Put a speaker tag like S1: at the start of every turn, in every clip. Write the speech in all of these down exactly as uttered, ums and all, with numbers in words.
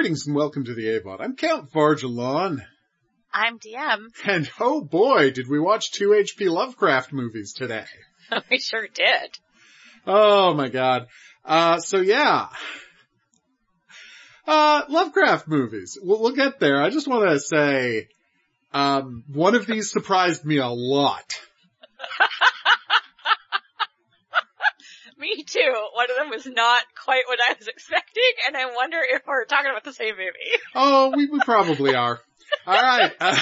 S1: Greetings and welcome to the A V O D. I'm Count Varjalon.
S2: I'm D M.
S1: And oh boy, did we watch two H P Lovecraft movies today.
S2: We sure did.
S1: Oh my god. Uh, so yeah. Uh, Lovecraft movies. We'll, we'll get there. I just want to say, um, one of these surprised me a lot.
S2: Me too. One of them was not quite what I was expecting, and I wonder if we're talking about the same movie.
S1: Oh, we, we probably are. Alright. Uh,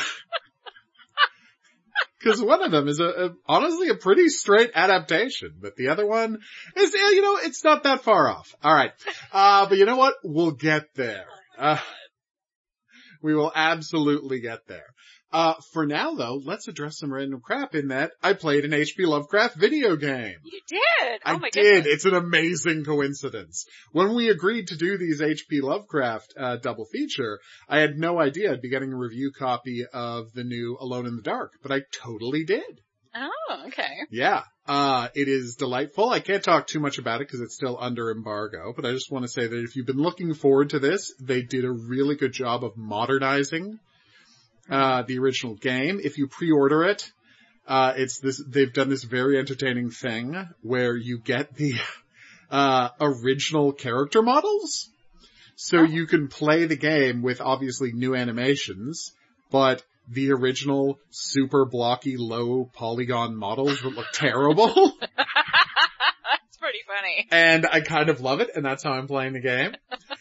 S1: Cause one of them is a, a, honestly a pretty straight adaptation, but the other one is, you know, it's not that far off. Alright. Uh, but you know what? We'll get there. Uh, we will absolutely get there. Uh, for now though, let's address some random crap in that I played an H P Lovecraft video game.
S2: You did? Oh
S1: I
S2: my
S1: did.
S2: goodness.
S1: It's an amazing coincidence. When we agreed to do these H P Lovecraft, uh, double feature, I had no idea I'd be getting a review copy of the new Alone in the Dark, but I totally did.
S2: Oh, okay.
S1: Yeah. Uh, it is delightful. I can't talk too much about it because it's still under embargo, but I just want to say that if you've been looking forward to this, they did a really good job of modernizing Uh, the original game. If you pre-order it, uh, it's this, they've done this very entertaining thing where you get the, uh, original character models. So
S2: oh.
S1: you can play the game with obviously new animations, but the original super blocky low polygon models that look terrible.
S2: It's pretty funny.
S1: And I kind of love it, and that's how I'm playing the game.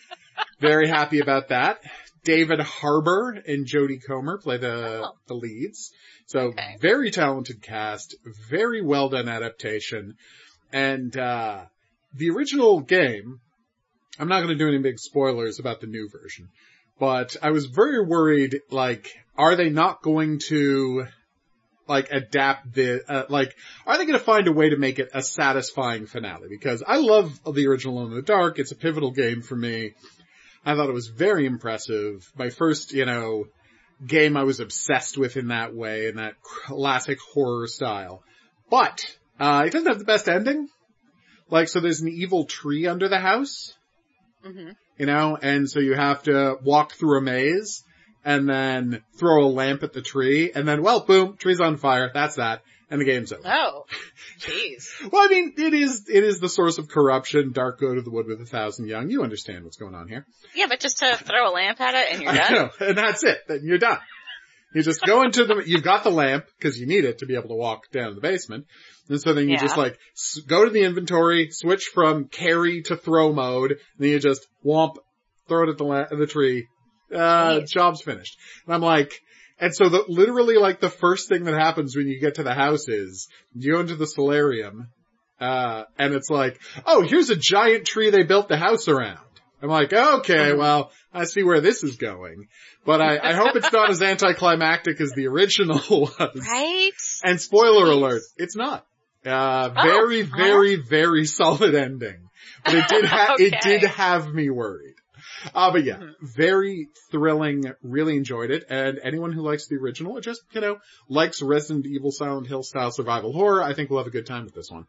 S1: Very happy about that. David Harbour and Jodie Comer play the,
S2: oh.
S1: the leads. So
S2: okay.
S1: Very talented cast, very well done adaptation. And, uh, the original game, I'm not going to do any big spoilers about the new version, but I was very worried, like, are they not going to, like, adapt the, uh, like, are they going to find a way to make it a satisfying finale? Because I love the original In the Dark. It's a pivotal game for me. I thought it was very impressive. My first, you know, game I was obsessed with in that way, in that classic horror style. But, uh, it doesn't have the best ending. Like, so there's an evil tree under the house.
S2: Mm-hmm. You
S1: know, and so you have to walk through a maze, and then throw a lamp at the tree, and then, well, boom, tree's on fire, that's that. And the game's over.
S2: Oh, jeez.
S1: Well, I mean, it is, it is the source of corruption. Dark go to the wood with a thousand young. You understand what's going on here.
S2: Yeah, but just to throw a lamp at it and you're done?
S1: I know, and that's it. Then you're done. You just go into the, you've got the lamp, cause you need it to be able to walk down to the basement. And so then you
S2: yeah.
S1: just like, s- go to the inventory, switch from carry to throw mode, and then you just whomp, throw it at the la- the tree. Uh, job's finished. And I'm like, and so the, literally like the first thing that happens when you get to the house is you go into the solarium, uh, and it's like, oh, here's a giant tree they built the house around. I'm like, okay, well, I see where this is going. But I, I hope it's not as anticlimactic as the original was.
S2: Right?
S1: And spoiler Jeez. alert, it's not. Uh,
S2: oh,
S1: very,
S2: huh?
S1: very, very solid ending. But it did ha-
S2: okay.
S1: it did have me worried. Uh, but yeah, mm-hmm. very thrilling, really enjoyed it, and anyone who likes the original, or just, you know, likes Resident Evil Silent Hill style survival horror, I think we'll have a good time with this one.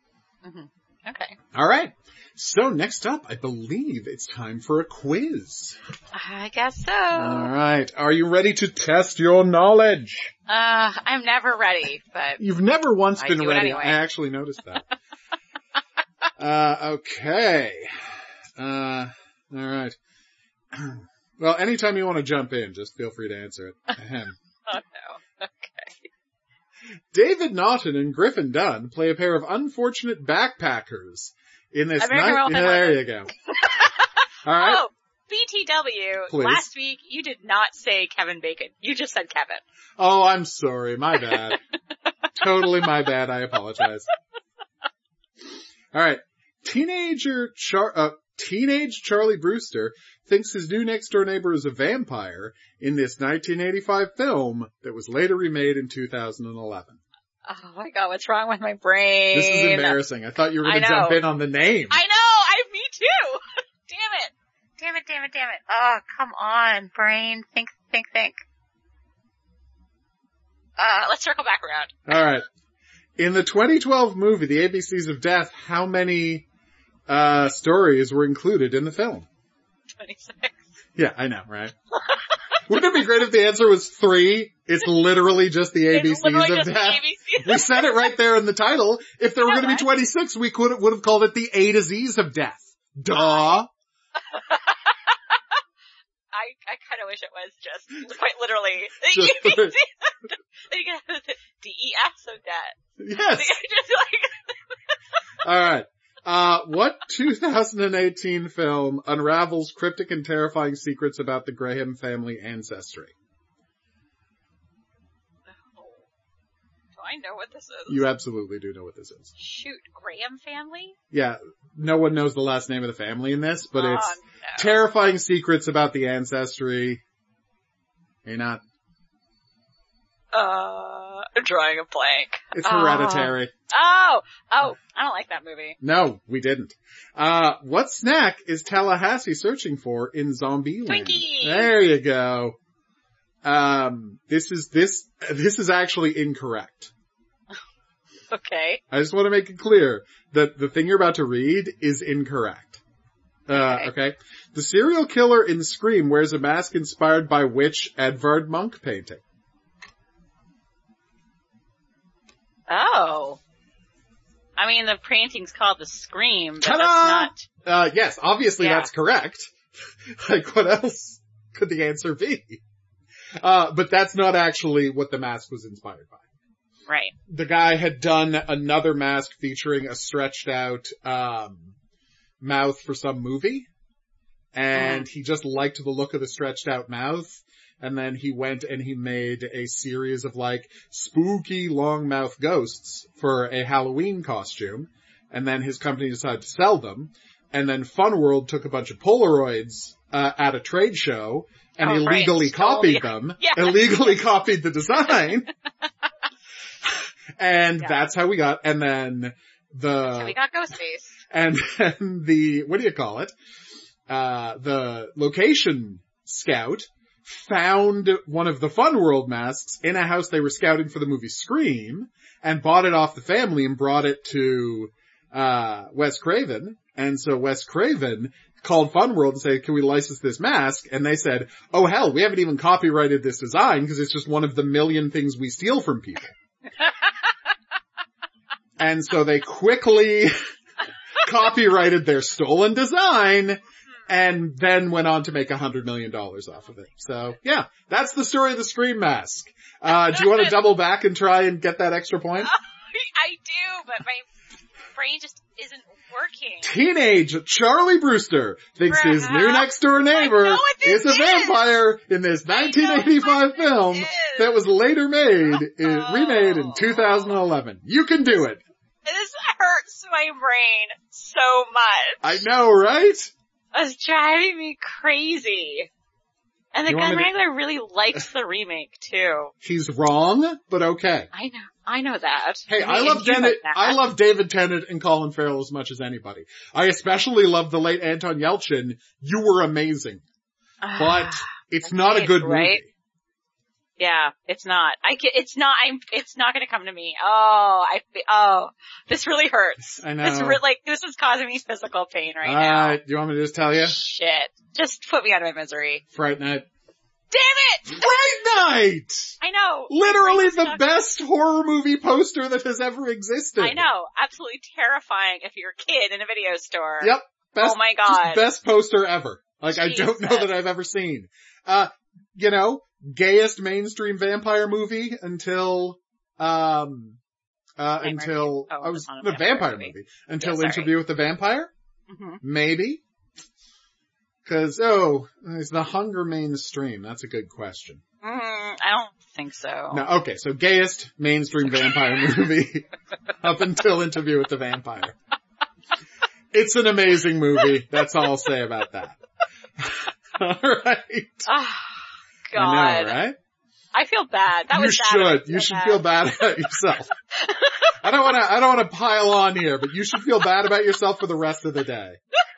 S2: Mm-hmm. Okay.
S1: Alright, so next up, I believe it's time for a quiz.
S2: I guess so.
S1: Alright, are you ready to test your knowledge?
S2: Uh, I'm never ready, but...
S1: You've never once
S2: I
S1: been ready,
S2: anyway.
S1: I actually noticed that. uh, okay. Uh... All right. Well, anytime you want to jump in, just feel free to answer it. Ahem.
S2: Oh no. Okay.
S1: David Naughton and Griffin Dunn play a pair of unfortunate backpackers in this night. Yeah, there you go. All right.
S2: Oh, B T W.
S1: Please.
S2: Last week you did not say Kevin Bacon. You just said Kevin.
S1: Oh, I'm sorry. My bad. Totally my bad. I apologize. All right. Teenager Char- uh, Teenage Charlie Brewster thinks his new next-door neighbor is a vampire in this nineteen eighty-five film that was later remade in two thousand eleven.
S2: Oh my god, what's wrong with my brain?
S1: This is embarrassing. I thought you were going to jump in on the name.
S2: I know! I, me too! Damn it! Damn it, damn it, damn it. Oh, come on, brain. Think, think, think. Uh, let's circle back around.
S1: Alright. In the twenty twelve movie, The A B Cs of Death, how many Uh, stories were included in the film?
S2: twenty-six.
S1: Yeah, I know, right? Wouldn't it be great if the answer was three? It's literally just the A B Cs
S2: literally
S1: of
S2: just the
S1: death.
S2: A B Cs.
S1: We said it right there in the title. If there
S2: You
S1: were
S2: know
S1: going to be
S2: what?
S1: twenty-six, we could would have called it the A to Z's of death. Duh.
S2: I I kind of wish it was just quite literally the
S1: Just
S2: A B Cs. Then you can have the D E S of death.
S1: Yes.
S2: Just like
S1: All right. Uh, what two thousand eighteen film unravels cryptic and terrifying secrets about the Graham family ancestry?
S2: Do I know what this is?
S1: You absolutely do know what this is.
S2: Shoot, Graham family?
S1: Yeah, no one knows the last name of the family in this, but
S2: Oh,
S1: it's
S2: no.
S1: terrifying secrets about the ancestry. You're not.
S2: Uh, I'm drawing a blank.
S1: It's
S2: Oh.
S1: Hereditary.
S2: Oh! Oh, I don't like that movie.
S1: No, we didn't. Uh, what snack is Tallahassee searching for in Zombieland?
S2: Twinkies!
S1: There you go. Um, this is, this, this is actually incorrect.
S2: Okay.
S1: I just want to make it clear that the thing you're about to read is incorrect. Uh,
S2: Okay.
S1: okay. The serial killer in Scream wears a mask inspired by which Edvard Munch painting?
S2: Oh. I mean, the painting's called The Scream, but
S1: Ta-da!
S2: that's not...
S1: Uh, yes, obviously
S2: Yeah.
S1: that's correct. Like, what else could the answer be? Uh, but that's not actually what the mask was inspired by.
S2: Right.
S1: The guy had done another mask featuring a stretched out, um, mouth for some movie. And
S2: Mm.
S1: he just liked the look of the stretched out mouth. And then he went and he made a series of like spooky long mouth ghosts for a Halloween costume. And then his company decided to sell them. And then Fun World took a bunch of Polaroids, uh, at a trade show and
S2: Oh, right,
S1: illegally
S2: stole
S1: copied
S2: the-
S1: them,
S2: Yeah.
S1: illegally copied the design. And
S2: Yeah.
S1: that's how we got, and then the,
S2: So we got Ghostface.
S1: and then the, what do you call it? Uh, the location scout found one of the Fun World masks in a house they were scouting for the movie Scream and bought it off the family and brought it to, uh, Wes Craven. And so Wes Craven called Fun World and said, can we license this mask? And they said, oh hell, we haven't even copyrighted this design because it's just one of the million things we steal from people. And so they quickly copyrighted their stolen design and then went on to make a hundred million dollars off of it. So yeah, that's the story of the Scream mask. Uh, do you want to double back and try and get that extra point?
S2: I do, but my brain just isn't working.
S1: Teenage Charlie Brewster thinks his
S2: Bruh.
S1: new next door
S2: I
S1: neighbor
S2: know what this
S1: is a
S2: is.
S1: vampire in this nineteen eighty-five
S2: what this
S1: film
S2: is.
S1: that was later made, in,
S2: Oh.
S1: remade in two thousand eleven. You can do it.
S2: This hurts my brain so much.
S1: I know, right?
S2: It's driving me crazy. And the
S1: You want
S2: Gun
S1: me to-
S2: Wrangler really liked the remake too.
S1: He's wrong, but okay.
S2: I know, I know that.
S1: Hey, I
S2: mean,
S1: love
S2: you know
S1: Tennant,
S2: that.
S1: I love David Tennant and Colin Farrell as much as anybody. I especially love the late Anton Yelchin. You were amazing. But it's not a
S2: Right,
S1: good
S2: right?
S1: movie.
S2: Yeah, it's not. I can, it's not, I'm, it's not gonna come to me. Oh, I, fe- oh, this really hurts.
S1: I know.
S2: This re- like, this is causing me physical pain right
S1: Uh, do you want me to just tell you?
S2: now. Shit. Just put me out of my misery.
S1: Fright Night.
S2: Damn it!
S1: Fright Night!
S2: I know.
S1: Literally
S2: My brain's
S1: the
S2: stuck.
S1: best horror movie poster that has ever existed.
S2: I know. Absolutely terrifying if you're a kid in a video store.
S1: Yep. Best,
S2: Oh my
S1: just
S2: God.
S1: best poster ever. Like, I don't know
S2: Jesus.
S1: that I've ever seen. Uh, you know, gayest mainstream vampire movie until, um, uh,
S2: Nightmare
S1: until,
S2: Movie. Oh,
S1: I
S2: it
S1: was,
S2: was not a
S1: the
S2: vampire
S1: vampire
S2: movie.
S1: movie. Until
S2: Yeah, sorry.
S1: Interview with the Vampire?
S2: hmm
S1: Maybe. Cause, oh, is the hunger mainstream? That's a good question.
S2: Mm, I don't think so.
S1: No, okay, so gayest mainstream vampire movie up until Interview with the Vampire. It's an amazing movie. That's all I'll say about that. Alright.
S2: Oh, God.
S1: I know, right?
S2: I feel bad. That
S1: you
S2: was bad. I
S1: should.
S2: feel
S1: You should
S2: bad.
S1: feel bad about yourself. I don't wanna, I don't wanna pile on here, but you should feel bad about yourself for the rest of the day.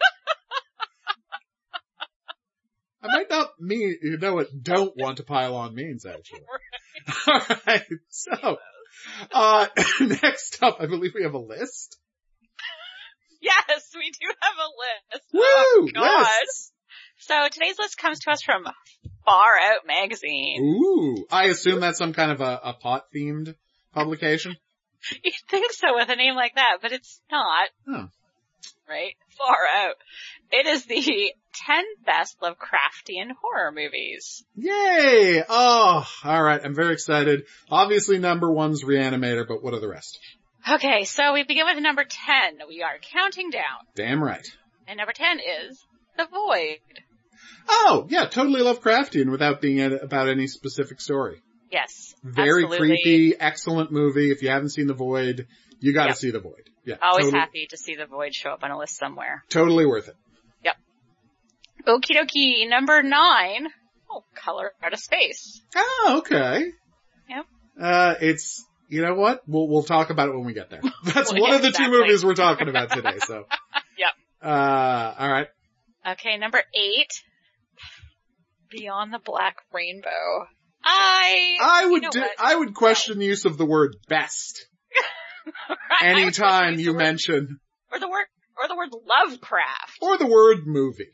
S1: I might not mean, you know what don't want to pile on means, actually. Alright, so, uh, next up, I believe we have a list.
S2: Yes, we do have a list.
S1: Woo!
S2: Oh, God.
S1: Lists!
S2: So today's list comes to us from Far Out Magazine.
S1: Ooh, I assume that's some kind of a, a pot-themed publication?
S2: You'd think so with a name like that, but it's not.
S1: Oh.
S2: Right? Far Out. It is the ten best Lovecraftian horror movies.
S1: Yay! Oh, alright, I'm very excited. Obviously number one's Reanimator, but what are the rest?
S2: Okay, so we begin with number ten. We are counting down.
S1: Damn right.
S2: And number ten is The Void.
S1: Oh, yeah, totally Lovecraftian without being a, about any specific story.
S2: Yes.
S1: Very
S2: absolutely.
S1: creepy, excellent movie. If you haven't seen The Void, you gotta
S2: yep.
S1: see The Void. Yeah.
S2: Always
S1: totally,
S2: happy to see The Void show up on a list somewhere.
S1: Totally worth it.
S2: Yep. Okie dokie, number nine. Oh, Color Out of Space.
S1: Oh, okay.
S2: Yep.
S1: Uh, it's, you know what? We'll, we'll talk about it when we get there. That's
S2: Well,
S1: one
S2: yeah,
S1: of the
S2: exactly.
S1: two movies we're talking about today, so.
S2: Yep.
S1: Uh, alright.
S2: Okay, number eight. Beyond the Black Rainbow. I,
S1: I would,
S2: you know
S1: do,
S2: what?
S1: I would question the use of the word best. Anytime you
S2: word,
S1: mention.
S2: Or the word, or the word Lovecraft.
S1: Or the word movie.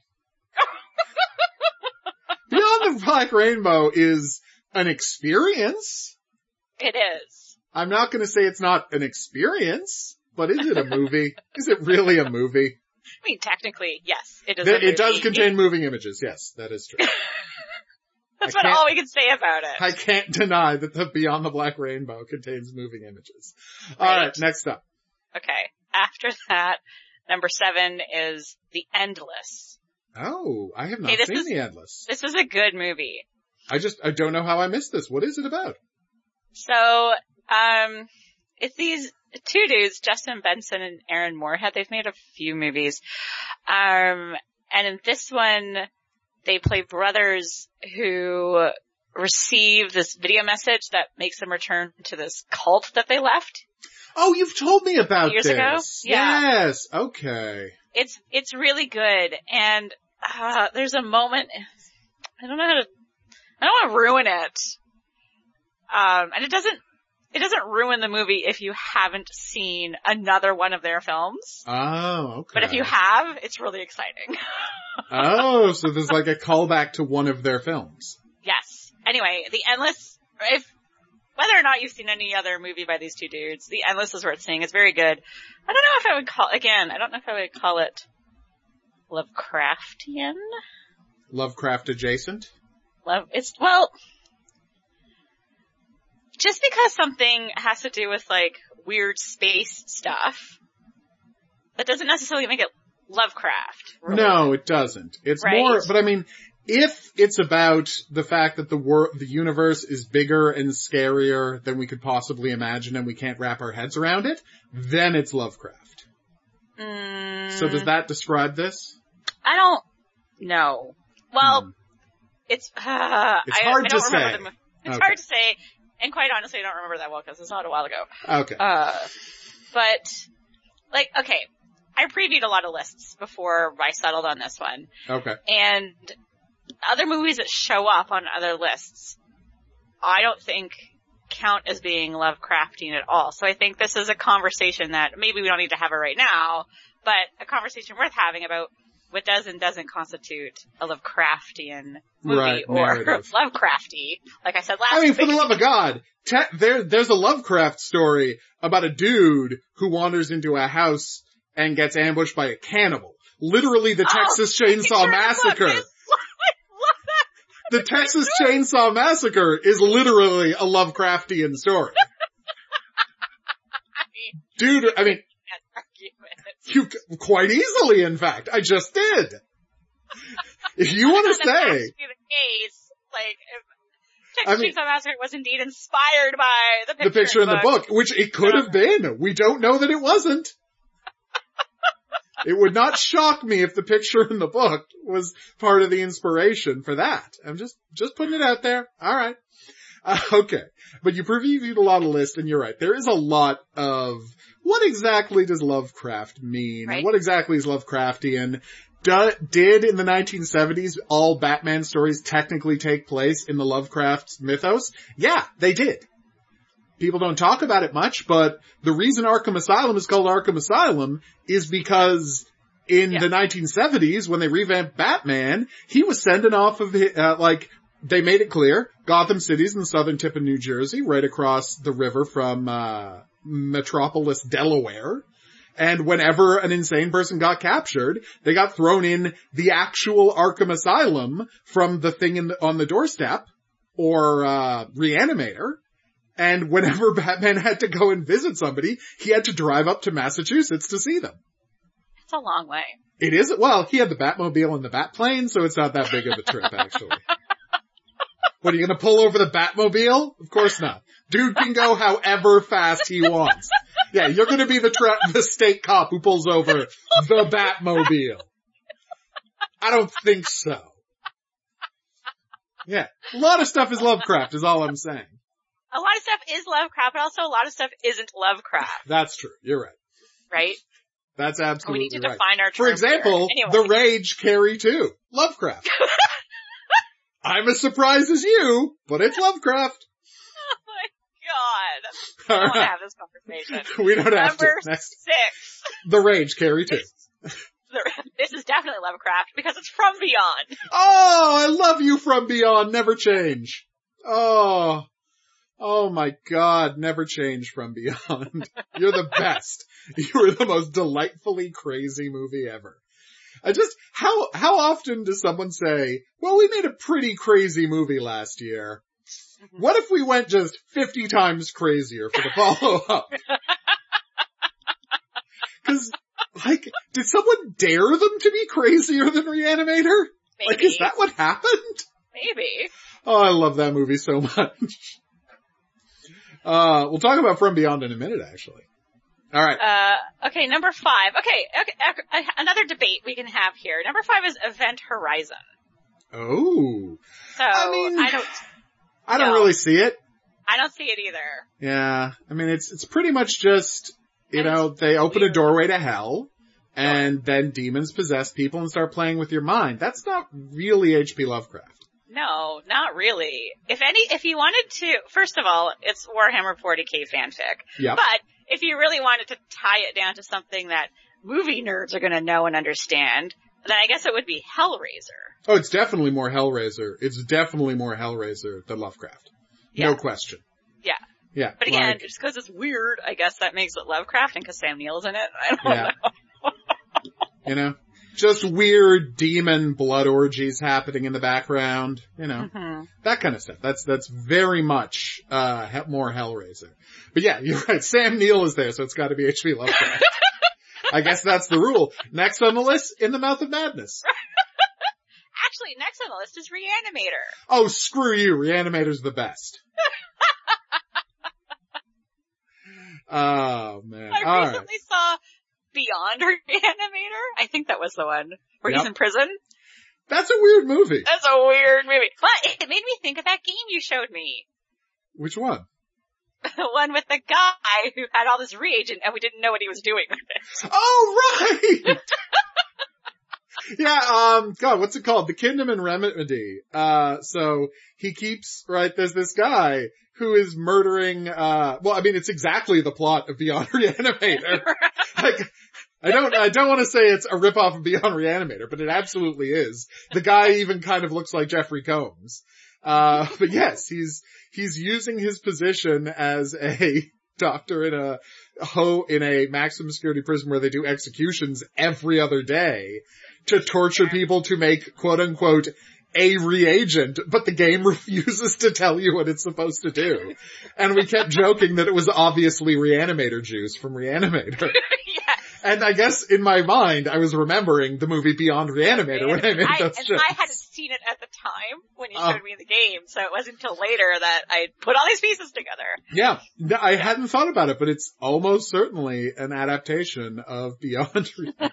S1: Beyond the Black Rainbow is an experience.
S2: It is.
S1: I'm not gonna say it's not an experience, but is it a movie? Is it really a movie?
S2: I mean, technically, yes, it is.
S1: Th-
S2: a movie.
S1: It does contain moving images, yes, that is true.
S2: That's
S1: I
S2: about
S1: can't-
S2: all we can say about it.
S1: I can't deny that the Beyond the Black Rainbow contains moving images.
S2: Right.
S1: Alright, next up.
S2: Okay. After that, number seven is The Endless.
S1: Oh, I have not
S2: Hey, this
S1: seen
S2: is-
S1: The Endless.
S2: This was a good movie.
S1: I just, I don't know how I missed this. What is it about?
S2: So, um, it's these two dudes, Justin Benson and Aaron Moorhead. They've made a few movies. Um, and in this one, they play brothers who receive this video message that makes them return to this cult that they left.
S1: Oh, you've told me about
S2: Years
S1: this.
S2: ago? Yeah.
S1: Yes, okay.
S2: It's, it's really good. And, uh, there's a moment, I don't know how to, I don't want to ruin it. Um, and it doesn't, it doesn't ruin the movie if you haven't seen another one of their films.
S1: Oh, okay.
S2: But if you have, it's really exciting.
S1: Oh, so there's like a callback to one of their films.
S2: Yes. Anyway, The Endless, if, whether or not you've seen any other movie by these two dudes, The Endless is worth seeing. It's very good. I don't know if I would call, again, I don't know if I would call it Lovecraftian.
S1: Lovecraft adjacent?
S2: Love, it's, well, just because something has to do with like weird space stuff, that doesn't necessarily make it Lovecraft. Really.
S1: No, it doesn't. It's
S2: Right?
S1: more, but I mean, if it's about the fact that the wor- the universe is bigger and scarier than we could possibly imagine and we can't wrap our heads around it, then it's Lovecraft.
S2: Mm,
S1: So does that describe this?
S2: I don't know. Well,
S1: Hmm.
S2: it's, uh,
S1: It's
S2: I,
S1: hard
S2: I don't
S1: to
S2: remember
S1: say.
S2: the mo- It's
S1: Okay.
S2: hard to say, and quite honestly, I don't remember that well because it's not a while ago.
S1: Okay.
S2: Uh, but, like, okay, I previewed a lot of lists before I settled on this one.
S1: Okay.
S2: And other movies that show up on other lists, I don't think count as being Lovecraftian at all. So I think this is a conversation that maybe we don't need to have it right now, but a conversation worth having about what does and doesn't constitute a Lovecraftian movie
S1: Right,
S2: or
S1: narrative.
S2: Lovecrafty, like I said last
S1: I mean, for
S2: week.
S1: the love of God, te- there, there's a Lovecraft story about a dude who wanders into a house and gets ambushed by a cannibal. Literally the
S2: Oh,
S1: Texas
S2: I
S1: Chainsaw
S2: picture the book.
S1: Massacre.
S2: I love that.
S1: The Texas Chainsaw Massacre is literally a Lovecraftian story.
S2: I mean,
S1: Dude, I mean,
S2: can't argue it.
S1: you, c- quite easily, in fact. I just did. If you want to
S2: That has
S1: say,
S2: to be the case. Like, if Texas
S1: I mean-
S2: Chainsaw Massacre was indeed inspired by the picture,
S1: the picture in the book, which it could have been. We don't know that it wasn't. It would not shock me if the picture in the book was part of the inspiration for that. I'm just, just putting it out there. Alright. Uh, okay. But you previewed a lot of lists and you're right. There is a lot of what exactly does Lovecraft mean?
S2: Right.
S1: What exactly is Lovecraftian? Do, did in the nineteen seventies all Batman stories technically take place in the Lovecraft mythos? Yeah, they did. People don't talk about it much, but the reason Arkham Asylum is called Arkham Asylum is because In
S2: Yeah.
S1: the nineteen seventies, when they revamped Batman, he was sending off of, uh, like, they made it clear, Gotham City's in the southern tip of New Jersey, right across the river from, uh, Metropolis, Delaware. And whenever an insane person got captured, they got thrown in the actual Arkham Asylum from the thing in the, on the doorstep, or, uh, Reanimator. And whenever Batman had to go and visit somebody, he had to drive up to Massachusetts to see them.
S2: It's a long way.
S1: It is, well, he had the Batmobile and the Batplane, so it's not that big of a trip, actually. What, are you gonna pull over the Batmobile? Of course not. Dude can go however fast he wants. Yeah, you're gonna be the tra- the state cop who pulls over the Batmobile. I don't think so. Yeah, a lot of stuff is Lovecraft, is all I'm saying.
S2: A lot of stuff is Lovecraft, but also a lot of stuff isn't Lovecraft.
S1: That's true, you're right.
S2: Right?
S1: That's absolutely right.
S2: We need to
S1: right.
S2: define our terms.
S1: For example,
S2: anyway.
S1: The Rage, Carrie two. Lovecraft. I'm as surprised as you, but it's Lovecraft.
S2: Oh my god. I don't want to have this conversation.
S1: We don't have
S2: Number
S1: to. Next.
S2: six.
S1: The Rage, Carrie two.
S2: This is definitely Lovecraft because it's from beyond.
S1: Oh, I love you From Beyond. Never change. Oh. Oh my god, never change From Beyond. You're the best. You were the most delightfully crazy movie ever. I just, how, how often does someone say, well, we made a pretty crazy movie last year. Mm-hmm. What if we went just fifty times crazier for the follow-up? Cause, like, did someone dare them to be crazier than Reanimator?
S2: Maybe.
S1: Like, is that what happened?
S2: Maybe.
S1: Oh, I love that movie so much. Uh, we'll talk about From Beyond in a minute, actually. All right.
S2: Uh, okay, number five. Okay, okay, okay, another debate we can have here. Number five is Event Horizon.
S1: Oh.
S2: So,
S1: I mean,
S2: I don't,
S1: I don't
S2: no.
S1: really see it.
S2: I don't see it either.
S1: Yeah. I mean, it's, it's pretty much just, you
S2: And
S1: know, they open
S2: weird.
S1: a doorway to hell, and then demons possess people and start playing with your mind. That's not really H P Lovecraft.
S2: No, not really. If any, if you wanted to, first of all, it's Warhammer forty K fanfic.
S1: Yep.
S2: But if you really wanted to tie it down to something that movie nerds are going to know and understand, then I guess it would be Hellraiser.
S1: Oh, it's definitely more Hellraiser. It's definitely more Hellraiser than Lovecraft.
S2: Yeah.
S1: No question.
S2: Yeah.
S1: Yeah.
S2: But again,
S1: like,
S2: just because it's weird, I guess that makes it Lovecraft, and because Sam Neill's in it, I don't
S1: yeah.
S2: know.
S1: You know? Just weird demon blood orgies happening in the background, you know,
S2: Mm-hmm.
S1: that kind of stuff. That's, that's very much, uh, he- more Hellraiser. But yeah, you're right. Sam Neill is there, so it's gotta be H P Lovecraft. I guess that's the rule. Next on the list, In the Mouth of Madness.
S2: Actually, next on the list is Reanimator.
S1: Oh, screw you. Reanimator's the best. Oh, man.
S2: I
S1: All
S2: recently
S1: right.
S2: saw Beyond Reanimator. I think that was the one where
S1: Yep.
S2: he's in prison.
S1: That's a weird movie.
S2: That's a weird movie. But it made me think of that game you showed me.
S1: Which one?
S2: The one with the guy who had all this reagent and we didn't know what he was doing with it.
S1: Oh, right! Yeah, um, God, what's it called? The Kingdom and Remedy. Uh, so he keeps, right, there's this guy who is murdering, uh, well, I mean, it's exactly the plot of Beyond Reanimator. Like, I don't, I don't want to say it's a ripoff of Beyond Reanimator, but it absolutely is. The guy even kind of looks like Jeffrey Combs. Uh, but yes, he's, he's using his position as a doctor in a ho, in a maximum security prison where they do executions every other day to torture people to make quote unquote a reagent, but the game refuses to tell you what it's supposed to do. And we kept joking that it was obviously Reanimator juice from Reanimator.
S2: Yes.
S1: And I guess in my mind, I was remembering the movie Beyond Reanimator when I made
S2: I,
S1: those
S2: and
S1: jokes.
S2: I hadn't seen it at the time when you
S1: Oh.
S2: showed me the game, so it wasn't until later that I put all these pieces together.
S1: Yeah, no, I hadn't thought about it, but it's almost certainly an adaptation of Beyond Reanimator.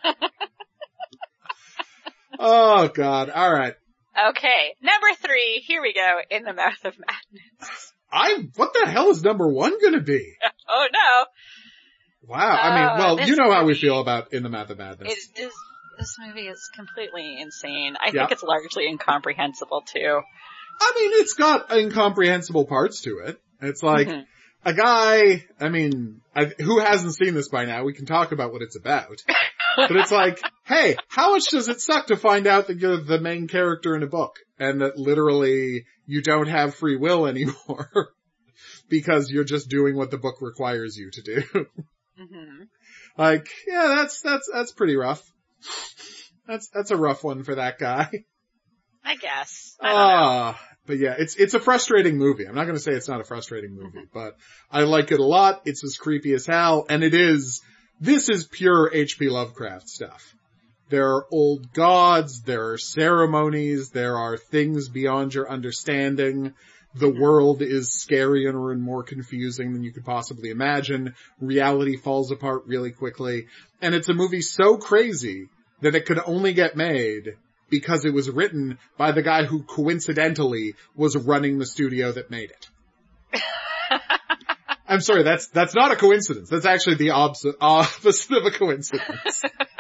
S1: Oh God, alright.
S2: Okay, number three, here we go, In the Mouth of Madness.
S1: I, what the hell is number one gonna be?
S2: Oh no.
S1: Wow, I mean,
S2: Uh,
S1: well,
S2: this
S1: you know how we
S2: movie-
S1: feel about In the Mouth of Madness.
S2: It is, this movie is completely insane. I
S1: Yep.
S2: think it's largely incomprehensible too.
S1: I mean, it's got incomprehensible parts to it. It's like,
S2: Mhm.
S1: a guy, I mean, I, who hasn't seen this by now? We can talk about what it's about. But it's like, hey, how much does it suck to find out that you're the main character in a book and that literally you don't have free will anymore because you're just doing what the book requires you to do.
S2: Mm-hmm.
S1: Like, yeah, that's, that's, that's pretty rough. That's, that's a rough one for that guy.
S2: I guess. I don't
S1: Ah,
S2: know.
S1: but yeah, it's, it's a frustrating movie. I'm not going to say it's not a frustrating movie, mm-hmm. but I like it a lot. It's as creepy as hell. And it is, this is pure H P Lovecraft stuff. There are old gods, there are ceremonies, there are things beyond your understanding. The mm-hmm. world is scarier and more confusing than you could possibly imagine. Reality falls apart really quickly. And it's a movie so crazy that it could only get made because it was written by the guy who coincidentally was running the studio that made it. I'm sorry, that's, that's not a coincidence. That's actually the opposite, opposite of a coincidence.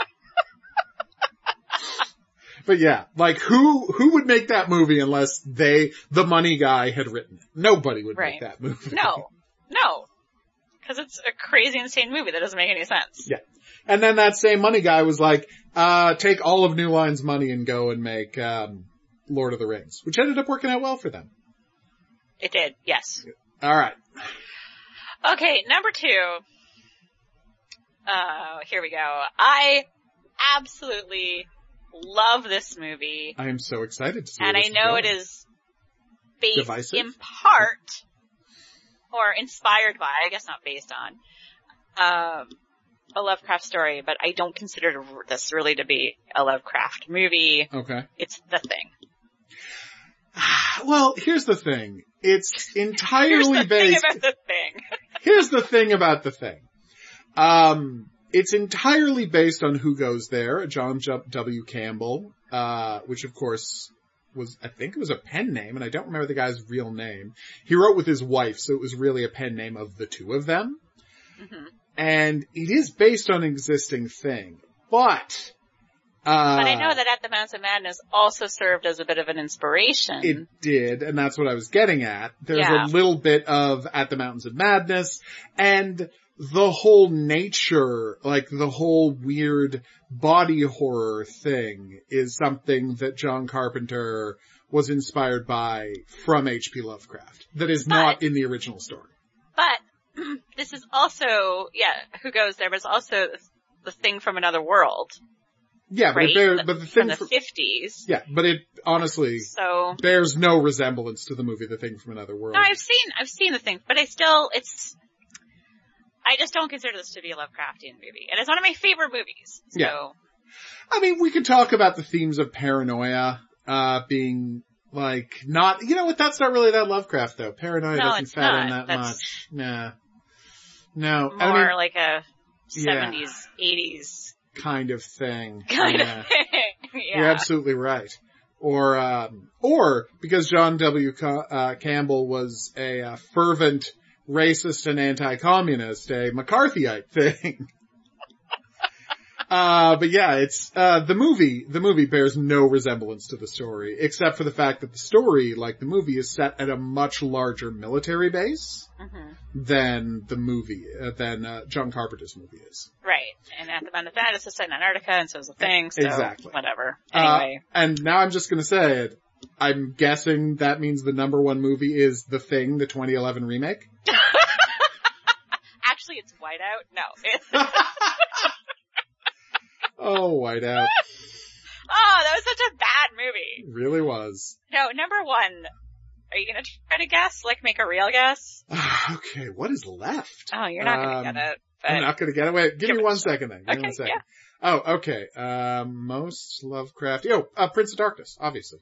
S1: But yeah, like who, who would make that movie unless they, the money guy had written it? Nobody would
S2: right.
S1: make that movie.
S2: No. No. Cause it's a crazy, insane movie that doesn't make any sense.
S1: Yeah. And then that same money guy was like, uh, take all of New Line's money and go and make, um, Lord of the Rings, which ended up working out well for them.
S2: It did, yes.
S1: All right.
S2: Okay, number two. Uh, here we go. I absolutely love this movie.
S1: I am so excited to see
S2: and
S1: this
S2: I know
S1: going.
S2: it is based
S1: Divisive?
S2: in part, or inspired by, I guess not based on, um, a Lovecraft story, but I don't consider this really to be a Lovecraft movie.
S1: Okay.
S2: It's The Thing.
S1: Well, here's the thing. It's entirely
S2: here's the
S1: based...
S2: Thing about The Thing.
S1: Here's the thing about The Thing. Um, it's entirely based on Who Goes There, John W. Campbell, uh, which of course was, I think it was a pen name, and I don't remember the guy's real name. He wrote with his wife, so it was really a pen name of the two of them. Mm-hmm. And it is based on an existing thing, but... Uh,
S2: but I know that At the Mountains of Madness also served as a bit of an inspiration.
S1: It did, and that's what I was getting at. There's
S2: yeah.
S1: a little bit of At the Mountains of Madness, and the whole nature, like the whole weird body horror thing is something that John Carpenter was inspired by from H P Lovecraft. That is but, not in the original story.
S2: But this is also, yeah, Who Goes There, but it's also The Thing from Another World.
S1: Yeah, but,
S2: right?
S1: it bear, but the thing
S2: from the fifties.
S1: Yeah, but it honestly
S2: so,
S1: bears no resemblance to the movie The Thing from Another World.
S2: No, I've seen, I've seen The Thing, but I still, it's, I just don't consider this to be a Lovecraftian movie. And it's one of my favorite movies. So.
S1: Yeah. I mean, we could talk about the themes of paranoia, uh, being like not, you know what, that's not really that Lovecraft though. Paranoia
S2: no,
S1: doesn't
S2: it's
S1: fit
S2: not.
S1: in that
S2: that's
S1: much. Nah. No.
S2: More
S1: I mean,
S2: like a seventies,
S1: yeah.
S2: eighties.
S1: Kind of thing.
S2: Kind
S1: yeah.
S2: of thing. Yeah.
S1: You're absolutely right. Or, um, or because John W. Ca- uh, Campbell was a uh, fervent racist and anti-communist, a McCarthyite thing. uh, but yeah, it's, uh, the movie, the movie bears no resemblance to the story, except for the fact that the story, like the movie, is set at a much larger military base mm-hmm. than the movie, uh, than, uh, John Carpenter's movie is.
S2: Right. And At the Mountains of Madness is set in Antarctica, and so is The Thing, so
S1: exactly.
S2: whatever. Anyway.
S1: Uh, and now I'm just gonna say it. I'm guessing that means the number one movie is The Thing, the twenty eleven remake.
S2: Actually, it's Whiteout. No. It's
S1: oh, Whiteout.
S2: Oh, that was such a bad movie.
S1: It really was.
S2: No, number one. Are you gonna try to guess? Like, make a real guess?
S1: Okay, what is left?
S2: Oh, you're not gonna
S1: um,
S2: get it.
S1: I'm not gonna get it. Wait, give, give me one second then. Give
S2: okay,
S1: me one second.
S2: Yeah.
S1: Oh, okay. Um, most Lovecraft. Oh, uh, Prince of Darkness, obviously.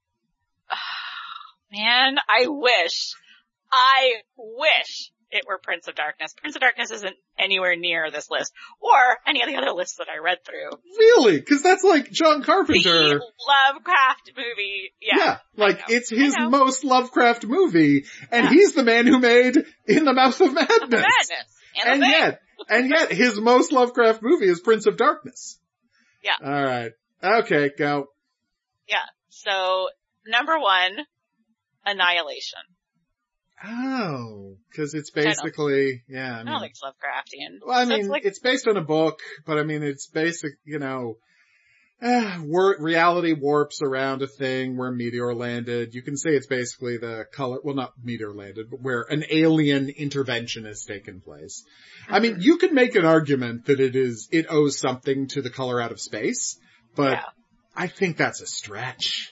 S2: Man, I wish. I wish it were Prince of Darkness. Prince of Darkness isn't anywhere near this list, or any of the other lists that I read through.
S1: Really? Cause that's like John Carpenter.
S2: The Lovecraft movie. Yeah.
S1: Yeah. Like, it's his most Lovecraft movie, and yeah. he's the man who made In the Mouth of Madness.
S2: Of Madness. And,
S1: and yet, and yet his most Lovecraft movie is Prince of Darkness.
S2: Yeah.
S1: Alright. Okay, go.
S2: Yeah. So, number one, Annihilation.
S1: Oh, because it's basically,
S2: I
S1: yeah, I
S2: I
S1: mean,
S2: don't think it's Lovecraftian.
S1: well, I
S2: That's
S1: mean,
S2: like,
S1: it's based on a book, but I mean, it's basic, you know, eh, wor- reality warps around a thing where a meteor landed. You can say it's basically the color, well, not meteor landed, but where an alien intervention has taken place. Mm-hmm. I mean, you could make an argument that it is, it owes something to The Color Out of Space, but yeah. I think that's a stretch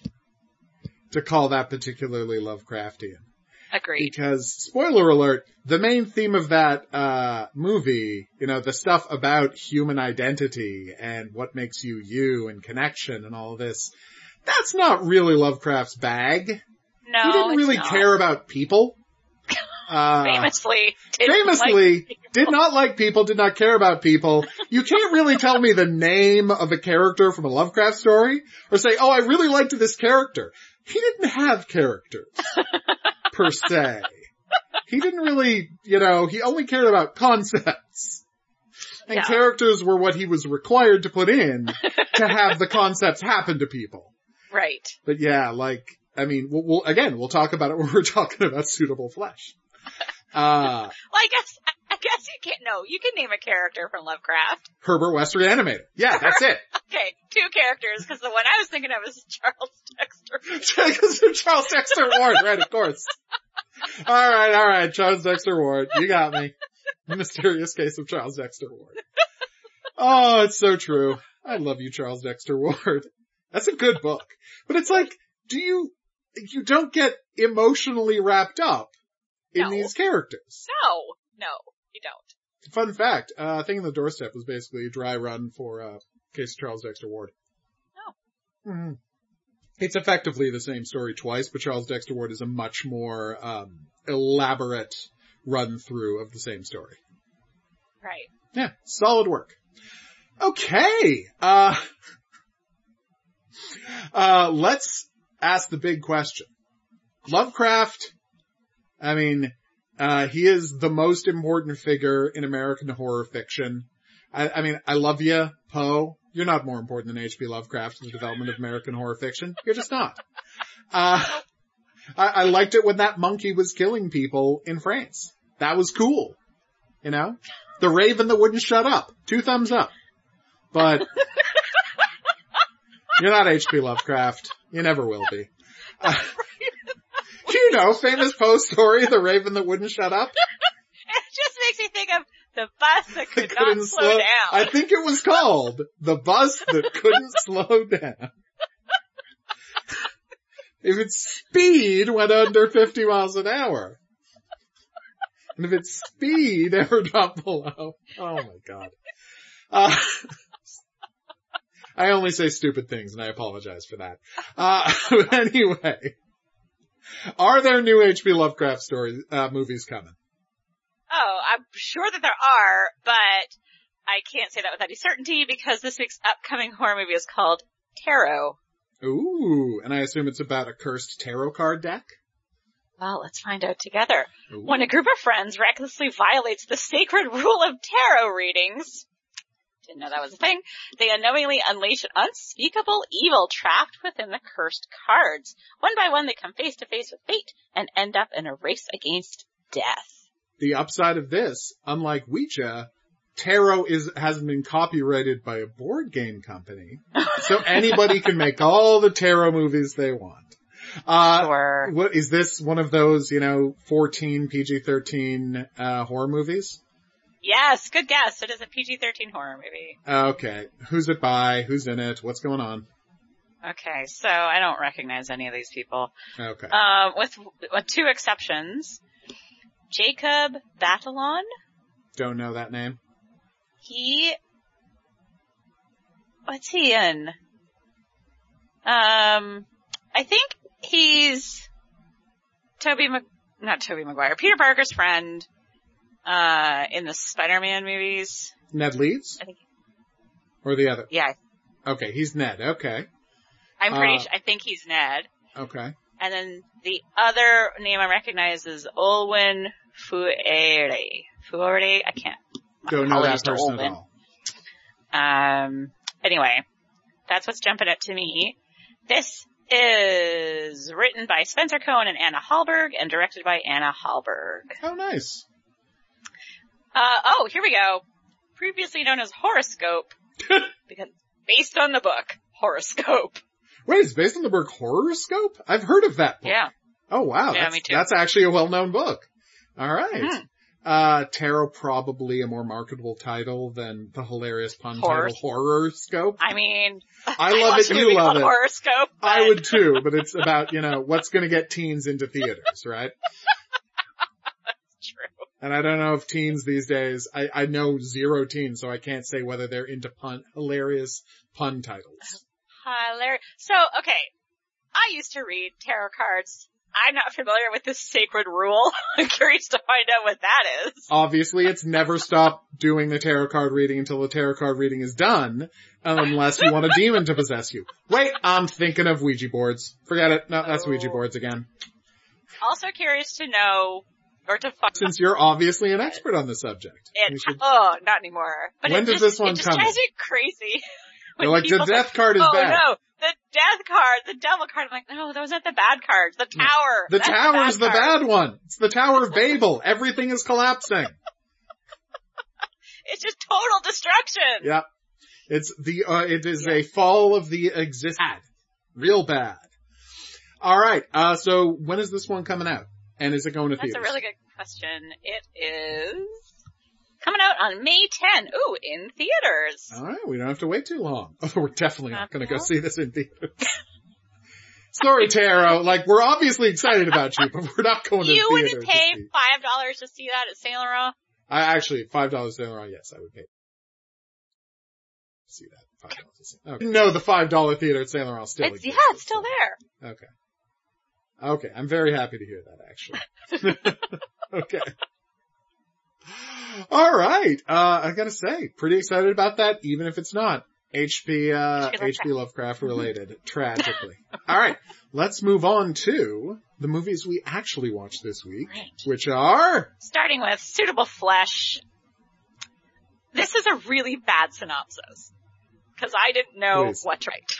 S1: to call that particularly Lovecraftian.
S2: Agreed.
S1: Because, spoiler alert, the main theme of that, uh, movie, you know, the stuff about human identity and what makes you you and connection and all of this, that's not really Lovecraft's bag.
S2: No,
S1: he didn't really
S2: not.
S1: care about people. Uh,
S2: famously.
S1: Famously,
S2: like
S1: did not like people, did not care about people. You can't really tell me the name of a character from a Lovecraft story or say, oh, I really liked this character. He didn't have characters. Per se. He didn't really, you know, he only cared about concepts. And
S2: yeah.
S1: characters were what he was required to put in to have the concepts happen to people.
S2: Right.
S1: But yeah, like, I mean, we'll, we'll again, we'll talk about it when we're talking about suitable flesh. Uh,
S2: well, I guess, I guess you can't, no, you can name a character from Lovecraft.
S1: Herbert West Reanimator. Yeah, that's it.
S2: Okay, two characters, because the one I was thinking of was Charles Dexter.
S1: Charles Dexter Ward, right, of course. Alright, alright, Charles Dexter Ward. You got me. The Mysterious Case of Charles Dexter Ward. Oh, it's so true. I love you, Charles Dexter Ward. That's a good book. But it's like, do you, you don't get emotionally wrapped up in
S2: no.
S1: these characters.
S2: No, no, you don't.
S1: Fun fact, uh, Thing on the Doorstep was basically a dry run for, uh, Case of Charles Dexter Ward.
S2: Oh.
S1: Mm-hmm. It's effectively the same story twice, but Charles Dexter Ward is a much more, um, elaborate run through of the same story.
S2: Right.
S1: Yeah, solid work. Okay, uh, uh, let's ask the big question. Lovecraft, I mean, uh, he is the most important figure in American horror fiction. I, I mean, I love you, Poe. You're not more important than H P Lovecraft in the development of American horror fiction. You're just not. Uh, I, I liked it when that monkey was killing people in France. That was cool. You know? The raven that wouldn't shut up. Two thumbs up. But, you're not H P Lovecraft. You never will be. Uh, you know, famous Poe story, the raven that wouldn't shut up?
S2: It just makes me think of the bus that could
S1: that
S2: not slow, slow down.
S1: I think it was called The Bus That Couldn't Slow Down. If its speed went under fifty miles an hour. And if its speed ever dropped below. Oh my god. Uh, I only say stupid things and I apologize for that. Uh, anyway. Are there new H P Lovecraft stories, uh, movies coming?
S2: Oh, I'm sure that there are, but I can't say that with any certainty because this week's upcoming horror movie is called Tarot.
S1: Ooh, and I assume it's about a cursed tarot card deck?
S2: Well, let's find out together.
S1: Ooh.
S2: When a group of friends recklessly violates the sacred rule of tarot readings, didn't know that was a thing, they unknowingly unleash an unspeakable evil trapped within the cursed cards. One by one, they come face to face with fate and end up in a race against death.
S1: The upside of this, unlike Ouija, tarot is, hasn't been copyrighted by a board game company. So anybody can make all the tarot movies they want. Uh,
S2: sure.
S1: What, is this one of those, you know, fourteen P G thirteen, uh, horror movies?
S2: Yes, good guess. It is a P G thirteen horror movie.
S1: Okay. Who's it by? Who's in it? What's going on?
S2: Okay, so I don't recognize any of these people.
S1: Okay.
S2: Um, with, with two exceptions. Jacob Batalon.
S1: Don't know that name.
S2: He, what's he in? Um, I think he's Toby, Mag- not Toby Maguire, Peter Parker's friend, uh, in the Spider-Man movies.
S1: Ned Leeds?
S2: I think.
S1: Or the other?
S2: Yeah.
S1: Okay, he's Ned, okay.
S2: I'm pretty
S1: uh,
S2: sure, I think he's Ned.
S1: Okay.
S2: And then the other name I recognize is Olwen Fuere. Fuere? I can't.
S1: Don't know that person at all.
S2: Um, anyway, that's what's jumping out to me. This is written by Spencer Cohen and Anna Hallberg and directed by Anna Hallberg.
S1: Oh, nice.
S2: Uh, oh, here we go. Previously known as Horoscope, because it's based on the book Horoscope.
S1: Wait, it's based on the book Horoscope? I've heard of that book.
S2: Yeah.
S1: Oh, wow.
S2: Yeah,
S1: that's,
S2: me too.
S1: That's actually a well-known book. All right.
S2: Mm-hmm.
S1: Uh, Tarot, probably a more marketable title than the hilarious pun
S2: Horror.
S1: title Horoscope.
S2: I mean,
S1: I love it, you love it.
S2: Horoscope. But...
S1: I would too, but it's about, you know, what's gonna get teens into theaters, right?
S2: That's true.
S1: And I don't know if teens these days, I, I know zero teens, so I can't say whether they're into pun, hilarious pun titles.
S2: Hilarious. So, okay. I used to read tarot cards. I'm not familiar with this sacred rule. I'm curious to find out what that is.
S1: Obviously, it's never stop doing the tarot card reading until the tarot card reading is done, unless you want a demon to possess you. Wait, I'm thinking of Ouija boards. Forget it. No, that's
S2: Oh.
S1: Ouija boards again.
S2: Also curious to know, or to find
S1: Since you're obviously an expert on the subject.
S2: it.
S1: you should-
S2: Oh, not anymore. But
S1: When
S2: it
S1: does
S2: just,
S1: this one
S2: it just
S1: come?
S2: drives me crazy.
S1: They're
S2: when
S1: like, the
S2: people
S1: death
S2: say,
S1: card is
S2: oh,
S1: bad.
S2: no, the death card, the devil card. I'm like, no, those aren't the bad cards. The tower.
S1: The
S2: that's
S1: tower's
S2: the
S1: the
S2: bad, card.
S1: bad one. It's the Tower of Babel. Everything is collapsing.
S2: It's just total destruction.
S1: Yeah. It's the, uh, it is
S2: Yeah.
S1: a fall of the exist. Real bad. Alright, uh, so when is this one coming out? And is it going to
S2: That's
S1: theaters?
S2: a really good question. It is coming out on May tenth. Ooh, in theaters.
S1: Alright, we don't have to wait too long. Although we're definitely not gonna go
S2: Uh-huh.
S1: see this in theaters. Sorry, Taro, like, we're obviously excited about you, but we're not going to
S2: You
S1: theaters.
S2: wouldn't
S1: to
S2: pay
S1: see.
S2: five dollars to see that at Saint Laurent?
S1: I actually, five dollars Saint Laurent, yes, I would pay. See that. five dollars to see. Okay. No, the five dollar theater at Saint Laurent still
S2: It's,
S1: exists.
S2: yeah, it's still there.
S1: Okay. Okay, I'm very happy to hear that, actually. Okay. Alright, uh, I gotta say, pretty excited about that, even if it's not H P, uh,
S2: H P Lovecraft.
S1: H P Lovecraft related, tragically. Alright, let's move on to the movies we actually watched this week,
S2: Right.
S1: which are...
S2: Starting with Suitable Flesh. This is a really bad synopsis. Cause I didn't know
S1: Please.
S2: what to write.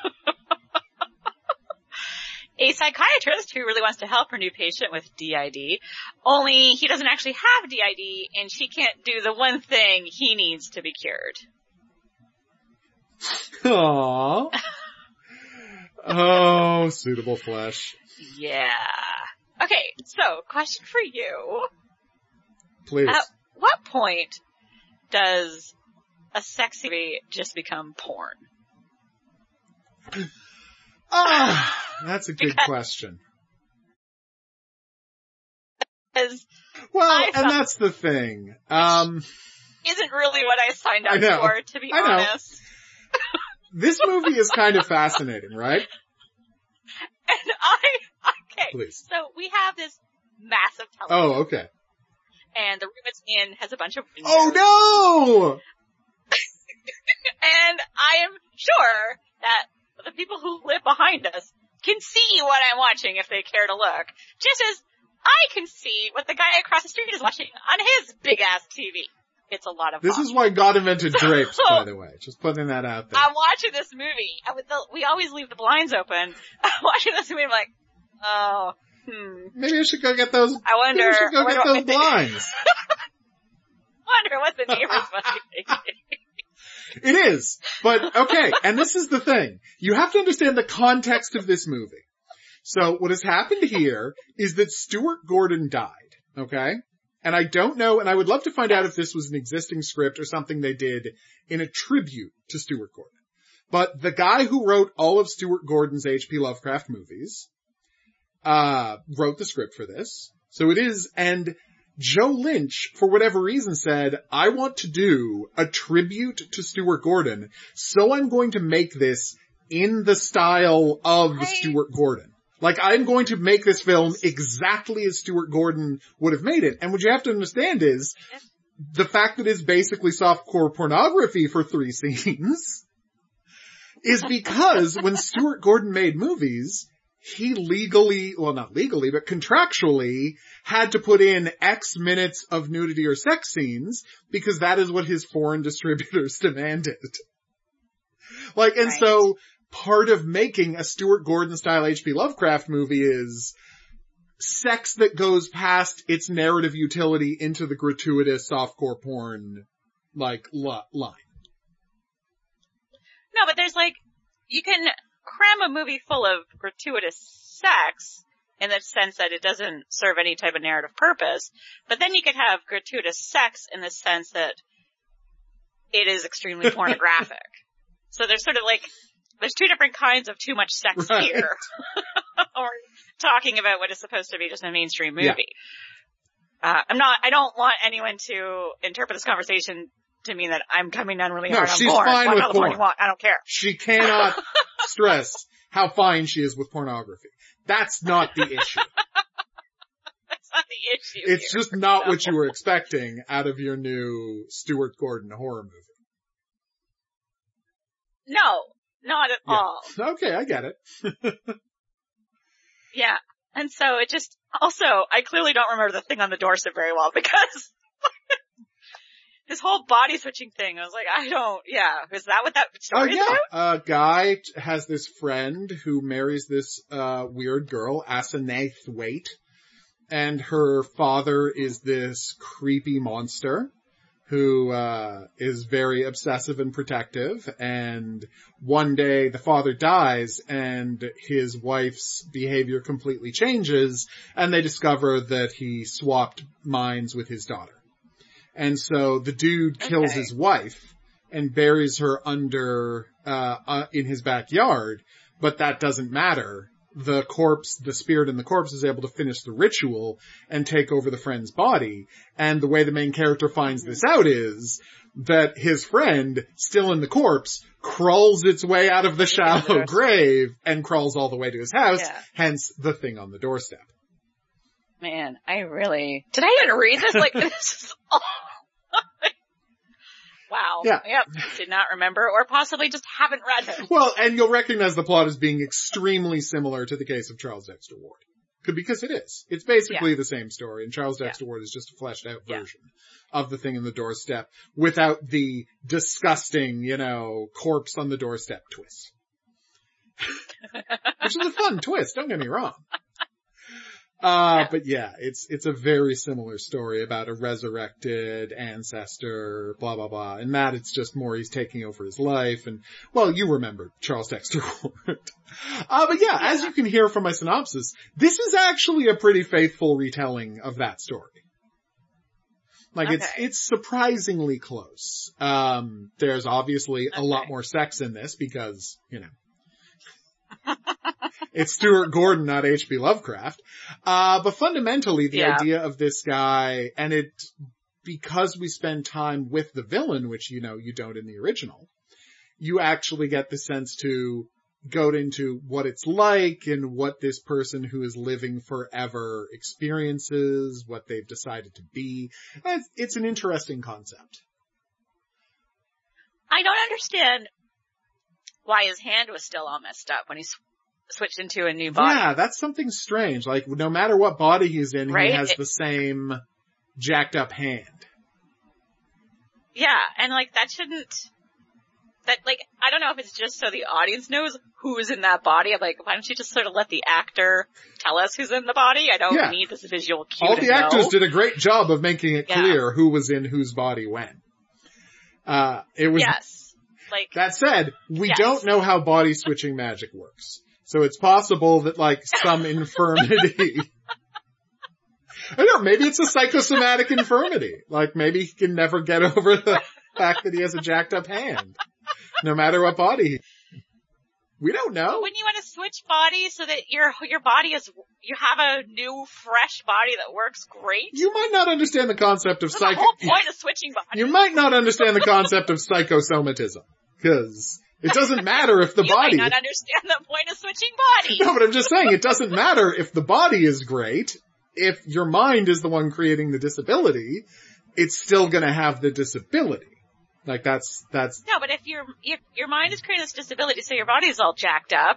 S2: A psychiatrist who really wants to help her new patient with D I D, only he doesn't actually have D I D and she can't do the one thing he needs to be cured.
S1: Aww. Oh, Suitable Flesh.
S2: Yeah. Okay, so question for you.
S1: Please.
S2: At what point does a sex movie just become porn?
S1: Ah, that's a good
S2: Because-
S1: question.
S2: Because
S1: Well,
S2: I
S1: and
S2: thought-
S1: that's the thing. Um,
S2: isn't really what I signed up
S1: I know.
S2: for, to be
S1: I know.
S2: honest.
S1: this movie is kind of fascinating, right?
S2: And I, okay,
S1: Please.
S2: so we have this massive television,
S1: Oh, okay.
S2: and the room it's in has a bunch of windows.
S1: Oh no!
S2: And I am sure that the people who live behind us can see what I'm watching if they care to look, just as I can see what the guy across the street is watching on his big ass T V. It's a lot of
S1: This
S2: fun.
S1: is why God invented drapes, by the way. Just putting that out there.
S2: I'm watching this movie. I would, the, we always leave the blinds open. I'm watching this movie. I'm like, oh, hmm.
S1: Maybe I should go get those.
S2: I wonder.
S1: Maybe I should go
S2: I wonder
S1: get
S2: what
S1: those
S2: the-
S1: blinds.
S2: wonder what the neighbors must be thinking.
S1: It is. But, okay, and this is the thing. You have to understand the context of this movie. So, what has happened here is that Stuart Gordon died, okay? And I don't know, and I would love to find out if this was an existing script or something they did in a tribute to Stuart Gordon. But the guy who wrote all of Stuart Gordon's H P Lovecraft movies, uh, wrote the script for this. So it is, and Joe Lynch, for whatever reason, said, I want to do a tribute to Stuart Gordon, so I'm going to make this in the style of
S2: I-
S1: Stuart Gordon. Like, I'm going to make this film exactly as Stuart Gordon would have made it. And what you have to understand is, the fact that it's basically softcore pornography for three scenes is because when Stuart Gordon made movies, he legally, well not legally, but contractually had to put in X minutes of nudity or sex scenes because that is what his foreign distributors demanded. Like, and
S2: Right.
S1: so part of making a Stuart Gordon-style H P Lovecraft movie is sex that goes past its narrative utility into the gratuitous softcore porn, like, lo- line.
S2: No, but there's like, you can cram a movie full of gratuitous sex in the sense that it doesn't serve any type of narrative purpose, but then you could have gratuitous sex in the sense that it is extremely pornographic. So there's sort of like, there's two different kinds of too much sex
S1: right.
S2: here. Or talking about what is supposed to be just a mainstream movie. Yeah. Uh, I'm not, I don't want anyone to interpret this conversation to mean that I'm coming down really
S1: no,
S2: hard on
S1: she's
S2: porn.
S1: fine
S2: Well,
S1: with
S2: how the
S1: porn.
S2: porn you want. I don't care.
S1: She cannot stress how fine she is with pornography. That's not the issue.
S2: That's not the issue.
S1: It's
S2: here.
S1: just not
S2: No.
S1: what you were expecting out of your new Stuart Gordon horror movie.
S2: No, not at
S1: Yeah.
S2: all.
S1: Okay, I get it.
S2: Yeah. And so it just, also, I clearly don't remember the thing on the doorstep very well because this whole body switching thing, I was like, I don't, yeah, is that what that story
S1: oh,
S2: is
S1: yeah.
S2: about?
S1: A guy has this friend who marries this, uh, weird girl, Asenath Waite, and her father is this creepy monster who, uh, is very obsessive and protective, and one day the father dies and his wife's behavior completely changes, and they discover that he swapped minds with his daughter. And so the dude kills
S2: Okay.
S1: his wife and buries her under, uh, uh, in his backyard, but that doesn't matter. The corpse, the spirit in the corpse is able to finish the ritual and take over the friend's body. And the way the main character finds this out is that his friend, still in the corpse, crawls its way out of the shallow grave and crawls all the way to his house,
S2: Yeah.
S1: hence the thing on the doorstep.
S2: Man, I really, did I even read this? Like, this is all, wow.
S1: Yeah.
S2: Yep. Did not remember or possibly just haven't read it.
S1: Well, and you'll recognize the plot as being extremely similar to the case of Charles Dexter Ward. Because it is. It's basically
S2: Yeah.
S1: the same story, and Charles Dexter
S2: Yeah.
S1: Ward is just a fleshed out
S2: Yeah.
S1: version of the thing in the doorstep without the disgusting, you know, corpse on the doorstep twist. Which is a fun twist, don't get me wrong. Uh,
S2: Yeah.
S1: but yeah, it's, it's a very similar story about a resurrected ancestor, blah, blah, blah. And Matt, it's just more he's taking over his life. And, well, you remember Charles Dexter Ward. uh, but yeah,
S2: Yeah.
S1: as you can hear from my synopsis, this is actually a pretty faithful retelling of that story. Like, it's,
S2: Okay.
S1: it's surprisingly close. Um, there's obviously a lot
S2: Okay.
S1: more sex in this because, you know, it's Stuart Gordon, not H P Lovecraft. Uh, but fundamentally, the
S2: Yeah.
S1: idea of this guy, and it, because we spend time with the villain, which, you know, you don't in the original, you actually get the sense to go into what it's like and what this person who is living forever experiences, what they've decided to be. And it's, it's an interesting concept.
S2: I don't understand why his hand was still all messed up when he sw- switched into a new body.
S1: Yeah, that's something strange. Like, no matter what body he's in,
S2: Right?
S1: he has
S2: It-
S1: the same jacked up hand.
S2: Yeah, and like that shouldn't, that like, I don't know if it's just so the audience knows who's in that body. I'm like, why don't you just sort of let the actor tell us who's in the body? I don't
S1: Yeah.
S2: need this visual cue
S1: All
S2: to
S1: the actors
S2: know.
S1: did a great job of making it
S2: Yeah.
S1: clear who was in whose body when. Uh, it was,
S2: Yes. Like,
S1: that said, we
S2: Yes.
S1: don't know how body switching magic works. So it's possible that like some infirmity, I don't know, maybe it's a psychosomatic infirmity. Like maybe he can never get over the fact that he has a jacked up hand. No matter what body he, we don't know.
S2: wouldn't you want to switch bodies so that your your body is, you have a new, fresh body that works great?
S1: You might not understand the concept of
S2: That's the
S1: psycho,
S2: whole point of switching bodies.
S1: you might not understand the concept of psychosomatism. Cause it doesn't matter if the
S2: you
S1: body,
S2: might not understand the point of switching bodies.
S1: no, but I'm just saying it doesn't matter if the body is great. If your mind is the one creating the disability, it's still gonna have the disability. Like that's, that's,
S2: No, but if your if your mind is creating this disability, so your body is all jacked up,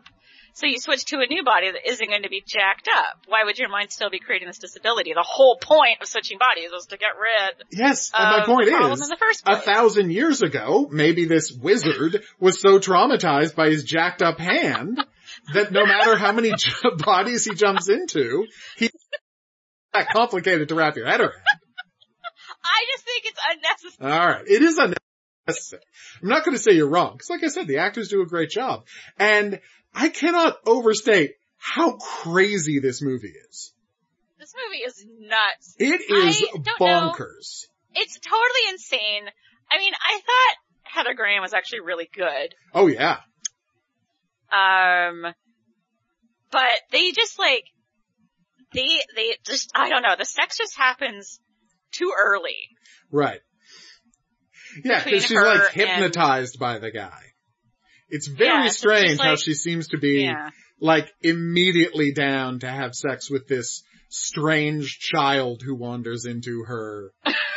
S2: So you switch to a new body that isn't going to be jacked up. Why would your mind still be creating this disability? The whole point of switching bodies was to get rid
S1: Yes, and
S2: of
S1: my point
S2: the problem
S1: is,
S2: in the first
S1: a
S2: place.
S1: thousand years ago, maybe this wizard was so traumatized by his jacked up hand that no matter how many j- bodies he jumps into, he's that complicated to wrap your head around.
S2: I just think it's unnecessary.
S1: Alright, it is unnecessary. I'm not going to say you're wrong, because like I said, the actors do a great job. And I cannot overstate how crazy this movie is.
S2: This movie is nuts.
S1: It is
S2: I don't
S1: bonkers.
S2: know. It's totally insane. I mean, I thought Heather Graham was actually really good.
S1: Oh yeah.
S2: Um, but they just like, they, they just, I don't know, the sex just happens too early.
S1: Right. Yeah,
S2: Between
S1: because she's
S2: her
S1: like hypnotized by the guy. It's very
S2: Yeah, so it's
S1: strange
S2: just
S1: how
S2: like-
S1: she seems to be
S2: Yeah.
S1: like immediately down to have sex with this strange child who wanders into her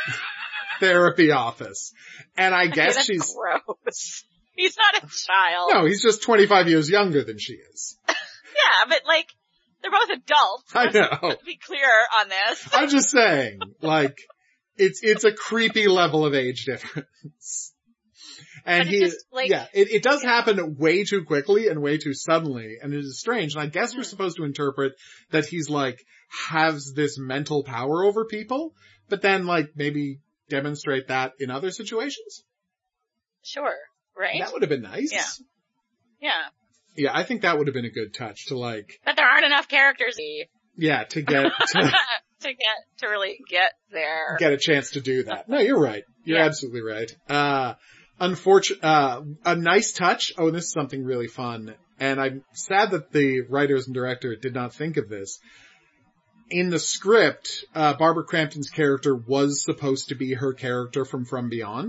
S1: therapy office. And I guess
S2: That's
S1: she's,
S2: gross. He's not a child.
S1: no, he's just twenty-five years younger than she is.
S2: Yeah, but like, they're both adults.
S1: I
S2: Let's
S1: know.
S2: be clear on this.
S1: I'm just saying, like, it's, it's a creepy level of age difference. And
S2: But
S1: he,
S2: it's just, like-
S1: yeah, it, it does happen way too quickly and way too suddenly, and it is strange. And I guess we're
S2: Mhm.
S1: supposed to interpret that he's like, has this mental power over people, but then like maybe demonstrate that in other situations.
S2: Sure, right?
S1: That would have been nice.
S2: Yeah. Yeah.
S1: Yeah, I think that would have been a good touch to like,
S2: But there aren't enough characters
S1: yeah, to get, to
S2: to get, to really get there.
S1: get a chance to do that. No, you're right. You're
S2: Yeah.
S1: absolutely right. Uh, unfortunate, uh, a nice touch. Oh, and this is something really fun. And I'm sad that the writers and director did not think of this. In the script, uh, Barbara Crampton's character was supposed to be her character from From Beyond,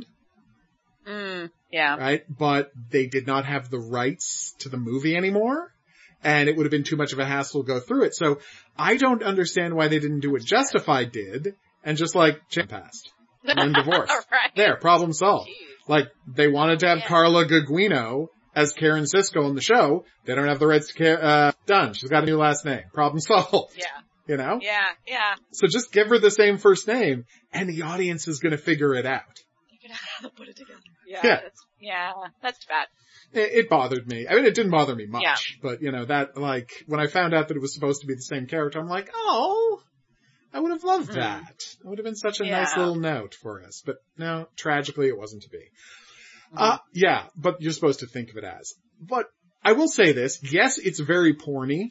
S2: Mm, yeah.
S1: right? But they did not have the rights to the movie anymore. And it would have been too much of a hassle to go through it. So I don't understand why they didn't do what Justified did and just like, change past. And divorce.
S2: Right.
S1: There, problem solved.
S2: Jeez.
S1: Like, they wanted to have
S2: Yeah.
S1: Carla Gugino as Karen Sisko on the show. They don't have the rights to care, uh, done. She's got a new last name. Problem solved.
S2: Yeah.
S1: You know?
S2: Yeah. Yeah.
S1: So just give her the same first name and the audience is gonna figure it out.
S2: You can put it together. Yeah.
S1: Yeah.
S2: That's, yeah. That's bad.
S1: It, it bothered me. I mean, it didn't bother me much,
S2: Yeah.
S1: but you know, that, like, when I found out that it was supposed to be the same character, I'm like, oh, I would have loved
S2: Mm.
S1: that. It would have been such a
S2: Yeah.
S1: nice little note for us. But no, tragically it wasn't to be.
S2: Mm.
S1: Uh, yeah, but you're supposed to think of it as. But I will say this, yes, it's very porny.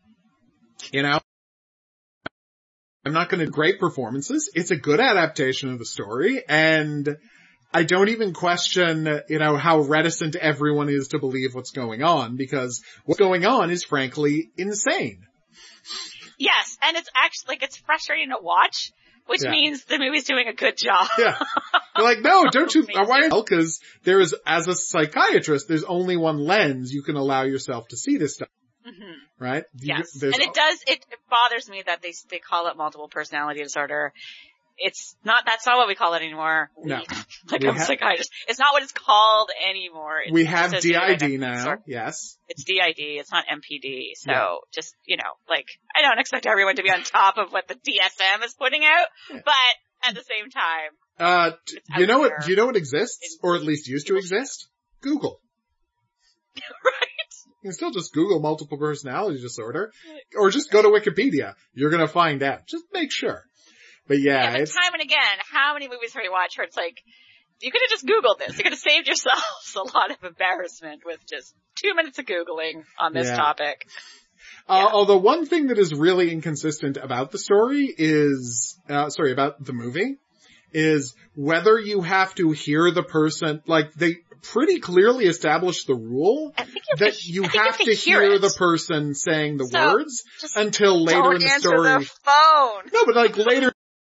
S1: You know? I'm not gonna great performances. It's a good adaptation of the story, and I don't even question, you know, how reticent everyone is to believe what's going on, because what's going on is frankly insane.
S2: Yes. And it's actually, like, it's frustrating to watch, which
S1: Yeah.
S2: means the movie's doing a good job.
S1: Yeah. They're like, no, don't you,
S2: Amazing.
S1: why? Because there is, as a psychiatrist, there's only one lens you can allow yourself to see this stuff,
S2: Mhm.
S1: right? You-
S2: Yes.
S1: there's-
S2: And it does, it, it bothers me that they, they call it multiple personality disorder. It's not, that's not what we call it anymore. We,
S1: No.
S2: like
S1: We
S2: I'm
S1: ha-
S2: a psychiatrist. It's not what it's called anymore. It's
S1: we have D I D
S2: dissociative
S1: now,
S2: disorder.
S1: yes.
S2: It's D I D. It's not M P D. So
S1: Yeah.
S2: just, you know, like, I don't expect everyone to be on top of what the D S M is putting out,
S1: Yeah.
S2: but at the same time,
S1: Uh, t-
S2: It's
S1: you
S2: out
S1: know what,
S2: there.
S1: do you know what exists?
S2: In-
S1: Or at least used to exist? Google.
S2: right?
S1: You can still just Google multiple personality disorder, or just go to Wikipedia. You're gonna find out. Just make sure. But yeah,
S2: Yeah, but
S1: it's,
S2: time and again, how many movies have we watched where it's like, you could have just Googled this. You could have saved yourselves a lot of embarrassment with just two minutes of Googling on this
S1: Yeah.
S2: topic.
S1: Uh,
S2: Yeah.
S1: although one thing that is really inconsistent about the story is, uh, sorry, about the movie, is whether you have to hear the person, like they pretty clearly established the rule
S2: I think you
S1: that
S2: have
S1: you
S2: I think
S1: have
S2: you
S1: to
S2: hear,
S1: hear
S2: it.
S1: the person saying the
S2: So,
S1: words
S2: Just
S1: until later
S2: don't
S1: in the
S2: answer
S1: story.
S2: the phone.
S1: No, but like later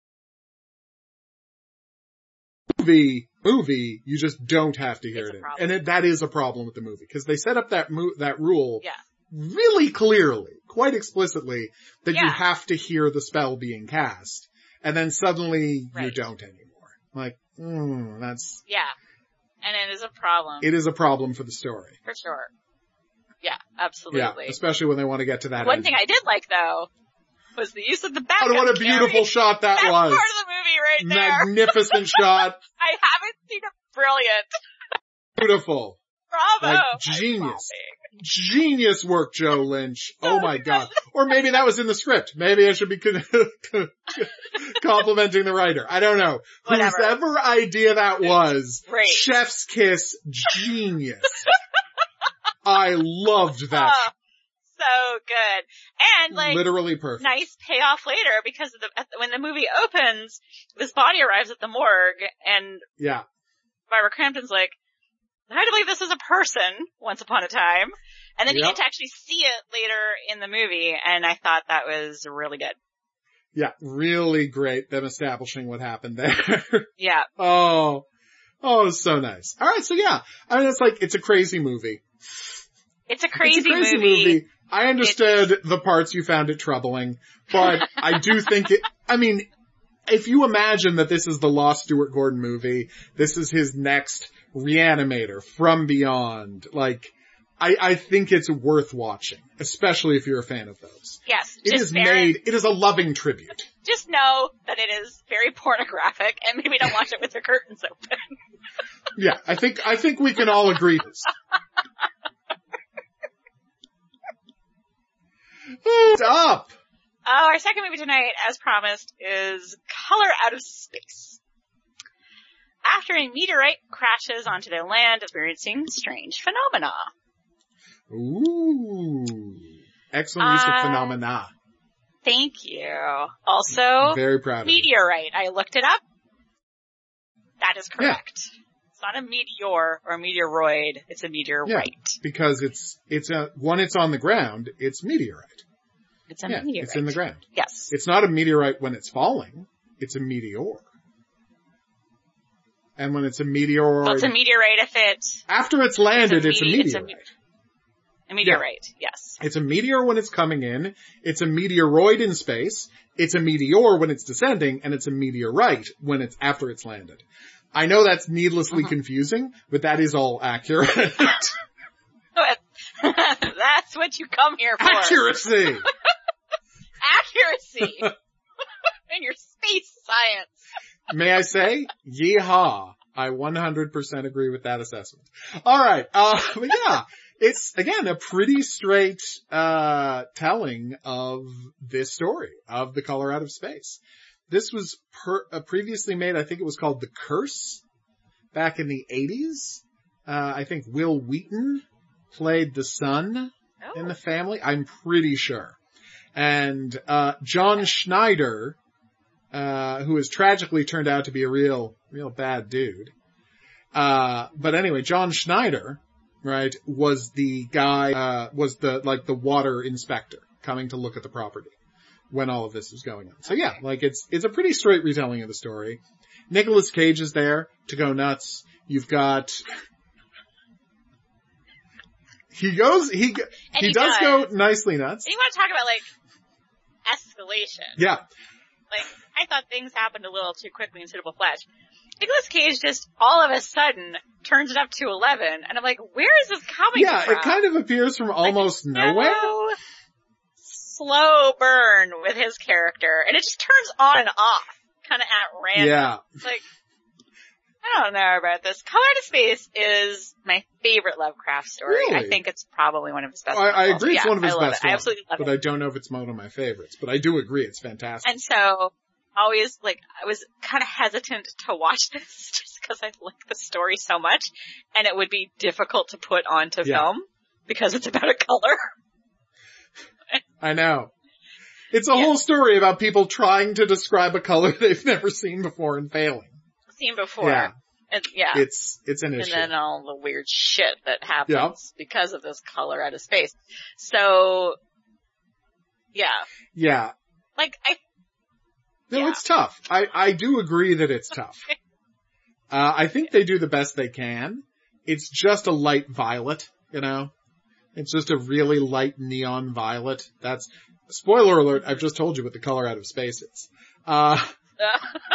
S1: movie, movie, you just don't have to hear
S2: It's a
S1: it.
S2: problem.
S1: And it, that is a problem with the movie, because they set up that mo- that rule
S2: Yeah.
S1: really clearly, quite explicitly, that you
S2: Yeah.
S1: have to hear the spell being cast. And then suddenly you
S2: Right.
S1: don't anymore. Like, mm, that's,
S2: Yeah. And it is a problem.
S1: it is a problem for the story.
S2: For sure. Yeah, absolutely.
S1: Yeah, especially when they want to get to that
S2: One
S1: end.
S2: thing I did like, though, was the use of the backup
S1: Oh, what a beautiful
S2: carry.
S1: shot that
S2: That's
S1: was.
S2: part of the movie right there.
S1: Magnificent shot.
S2: I haven't seen it. Brilliant.
S1: Beautiful.
S2: Bravo.
S1: Like,
S2: I'm
S1: genius.
S2: laughing.
S1: Genius work, Joe Lynch.
S2: So
S1: Oh my
S2: good.
S1: god. Or maybe that was in the script. Maybe I should be con- complimenting the writer. I don't know.
S2: Whatever.
S1: Whosever idea that was,
S2: Great.
S1: chef's kiss, genius. I loved that.
S2: Oh, so good. And like,
S1: Literally perfect.
S2: nice payoff later because of the, at the, when the movie opens, this body arrives at the morgue and
S1: Yeah.
S2: Barbara Crampton's like, I believe this is a person once upon a time. And then you
S1: Yep.
S2: get to actually see it later in the movie, and I thought that was really good.
S1: Yeah, really great, them establishing what happened there.
S2: Yeah.
S1: Oh, oh, it was so nice. Alright, so yeah, I mean, it's like, it's a crazy movie.
S2: It's a crazy,
S1: It's a crazy
S2: movie.
S1: movie. I understood the parts you found it troubling, but I do think it, I mean, if you imagine that this is the Lost Stuart Gordon movie, this is his next Reanimator, From Beyond, like, I, I think it's worth watching, especially if you're a fan of those.
S2: Yes.
S1: It
S2: just
S1: is
S2: very,
S1: made, it is a loving tribute.
S2: Just know that it is very pornographic, and maybe don't watch it with the curtains open.
S1: Yeah, I think, I think we can all agree this. Stop!
S2: Oh, our second movie tonight, as promised, is Color Out of Space. After a meteorite crashes onto their land, experiencing strange phenomena.
S1: Ooh. Excellent use
S2: Uh,
S1: of phenomena.
S2: Thank you. Also,
S1: Very proud of you.
S2: meteorite. I looked it up. That is correct. It's not a meteor or a meteoroid. It's a meteorite.
S1: Because it's, it's a, when it's on the ground, it's meteorite.
S2: It's a
S1: Yeah,
S2: meteorite.
S1: it's in the ground.
S2: Yes.
S1: It's not a meteorite when it's falling. It's a meteor. And when it's a meteor,
S2: Well, it's a meteorite if it,
S1: after it's landed, it's a,
S2: me- it's a
S1: meteorite.
S2: a meteorite, yes.
S1: It's a meteor when it's coming in. It's a meteoroid in space. It's a meteor when it's descending, and it's a meteorite when it's after it's landed. I know that's needlessly
S2: Uh-huh.
S1: confusing, but that is all accurate.
S2: That's what you come here for.
S1: Accuracy!
S2: Accuracy. In your space science.
S1: May I say, yeehaw. I one hundred percent agree with that assessment. Alright, uh, but yeah, it's, again, a pretty straight, uh, telling of this story, of The Color Out of Space. This was per, uh, previously made, I think it was called The Curse, back in the eighties. Uh, I think Will Wheaton played the son
S2: Oh.
S1: in the family, I'm pretty sure. And, uh, John Schneider, uh, who has tragically turned out to be a real, real bad dude. Uh, but anyway, John Schneider, right, was the guy, uh, was the, like the water inspector coming to look at the property when all of this was going on. So yeah, like it's, it's a pretty straight retelling of the story. Nicolas Cage is there to go nuts. You've got, he goes, he,
S2: And
S1: he,
S2: he
S1: does,
S2: does.
S1: go nicely nuts.
S2: You want to talk about, like, escalation.
S1: Yeah.
S2: Like, I thought things happened a little too quickly in Suitable Flesh. Nicolas Cage just, all of a sudden, turns it up to eleven, and I'm like, where is this coming
S1: Yeah,
S2: from?
S1: it kind of appears from almost
S2: like,
S1: nowhere.
S2: No slow burn with his character, and it just turns on and off, kind of at random.
S1: Yeah.
S2: Like, I don't know about this. Color Out of Space is my favorite Lovecraft story.
S1: Really?
S2: I think it's probably one of his best.
S1: I, I
S2: novels.
S1: agree it's
S2: Yeah,
S1: one of his
S2: I love
S1: best
S2: it. I
S1: ones,
S2: absolutely love
S1: but
S2: it.
S1: I don't know if it's one of my favorites, but I do agree it's fantastic.
S2: And so, always, like, I was kind of hesitant to watch this just because I like the story so much, and it would be difficult to put onto
S1: Yeah.
S2: film because it's about a color.
S1: I know. It's a
S2: Yeah.
S1: whole story about people trying to describe a color they've never seen before and failing.
S2: Seen before.
S1: Yeah.
S2: And, yeah.
S1: It's, it's an
S2: and
S1: issue.
S2: then all the weird shit that happens
S1: Yeah.
S2: because of this color out of space. So, yeah.
S1: Yeah.
S2: Like, I,
S1: No,
S2: Yeah.
S1: it's tough. I, I do agree that it's tough. Uh, I think they do the best they can. It's just a light violet, you know? It's just a really light neon violet. That's, spoiler alert, I've just told you what the color out of space is. Uh,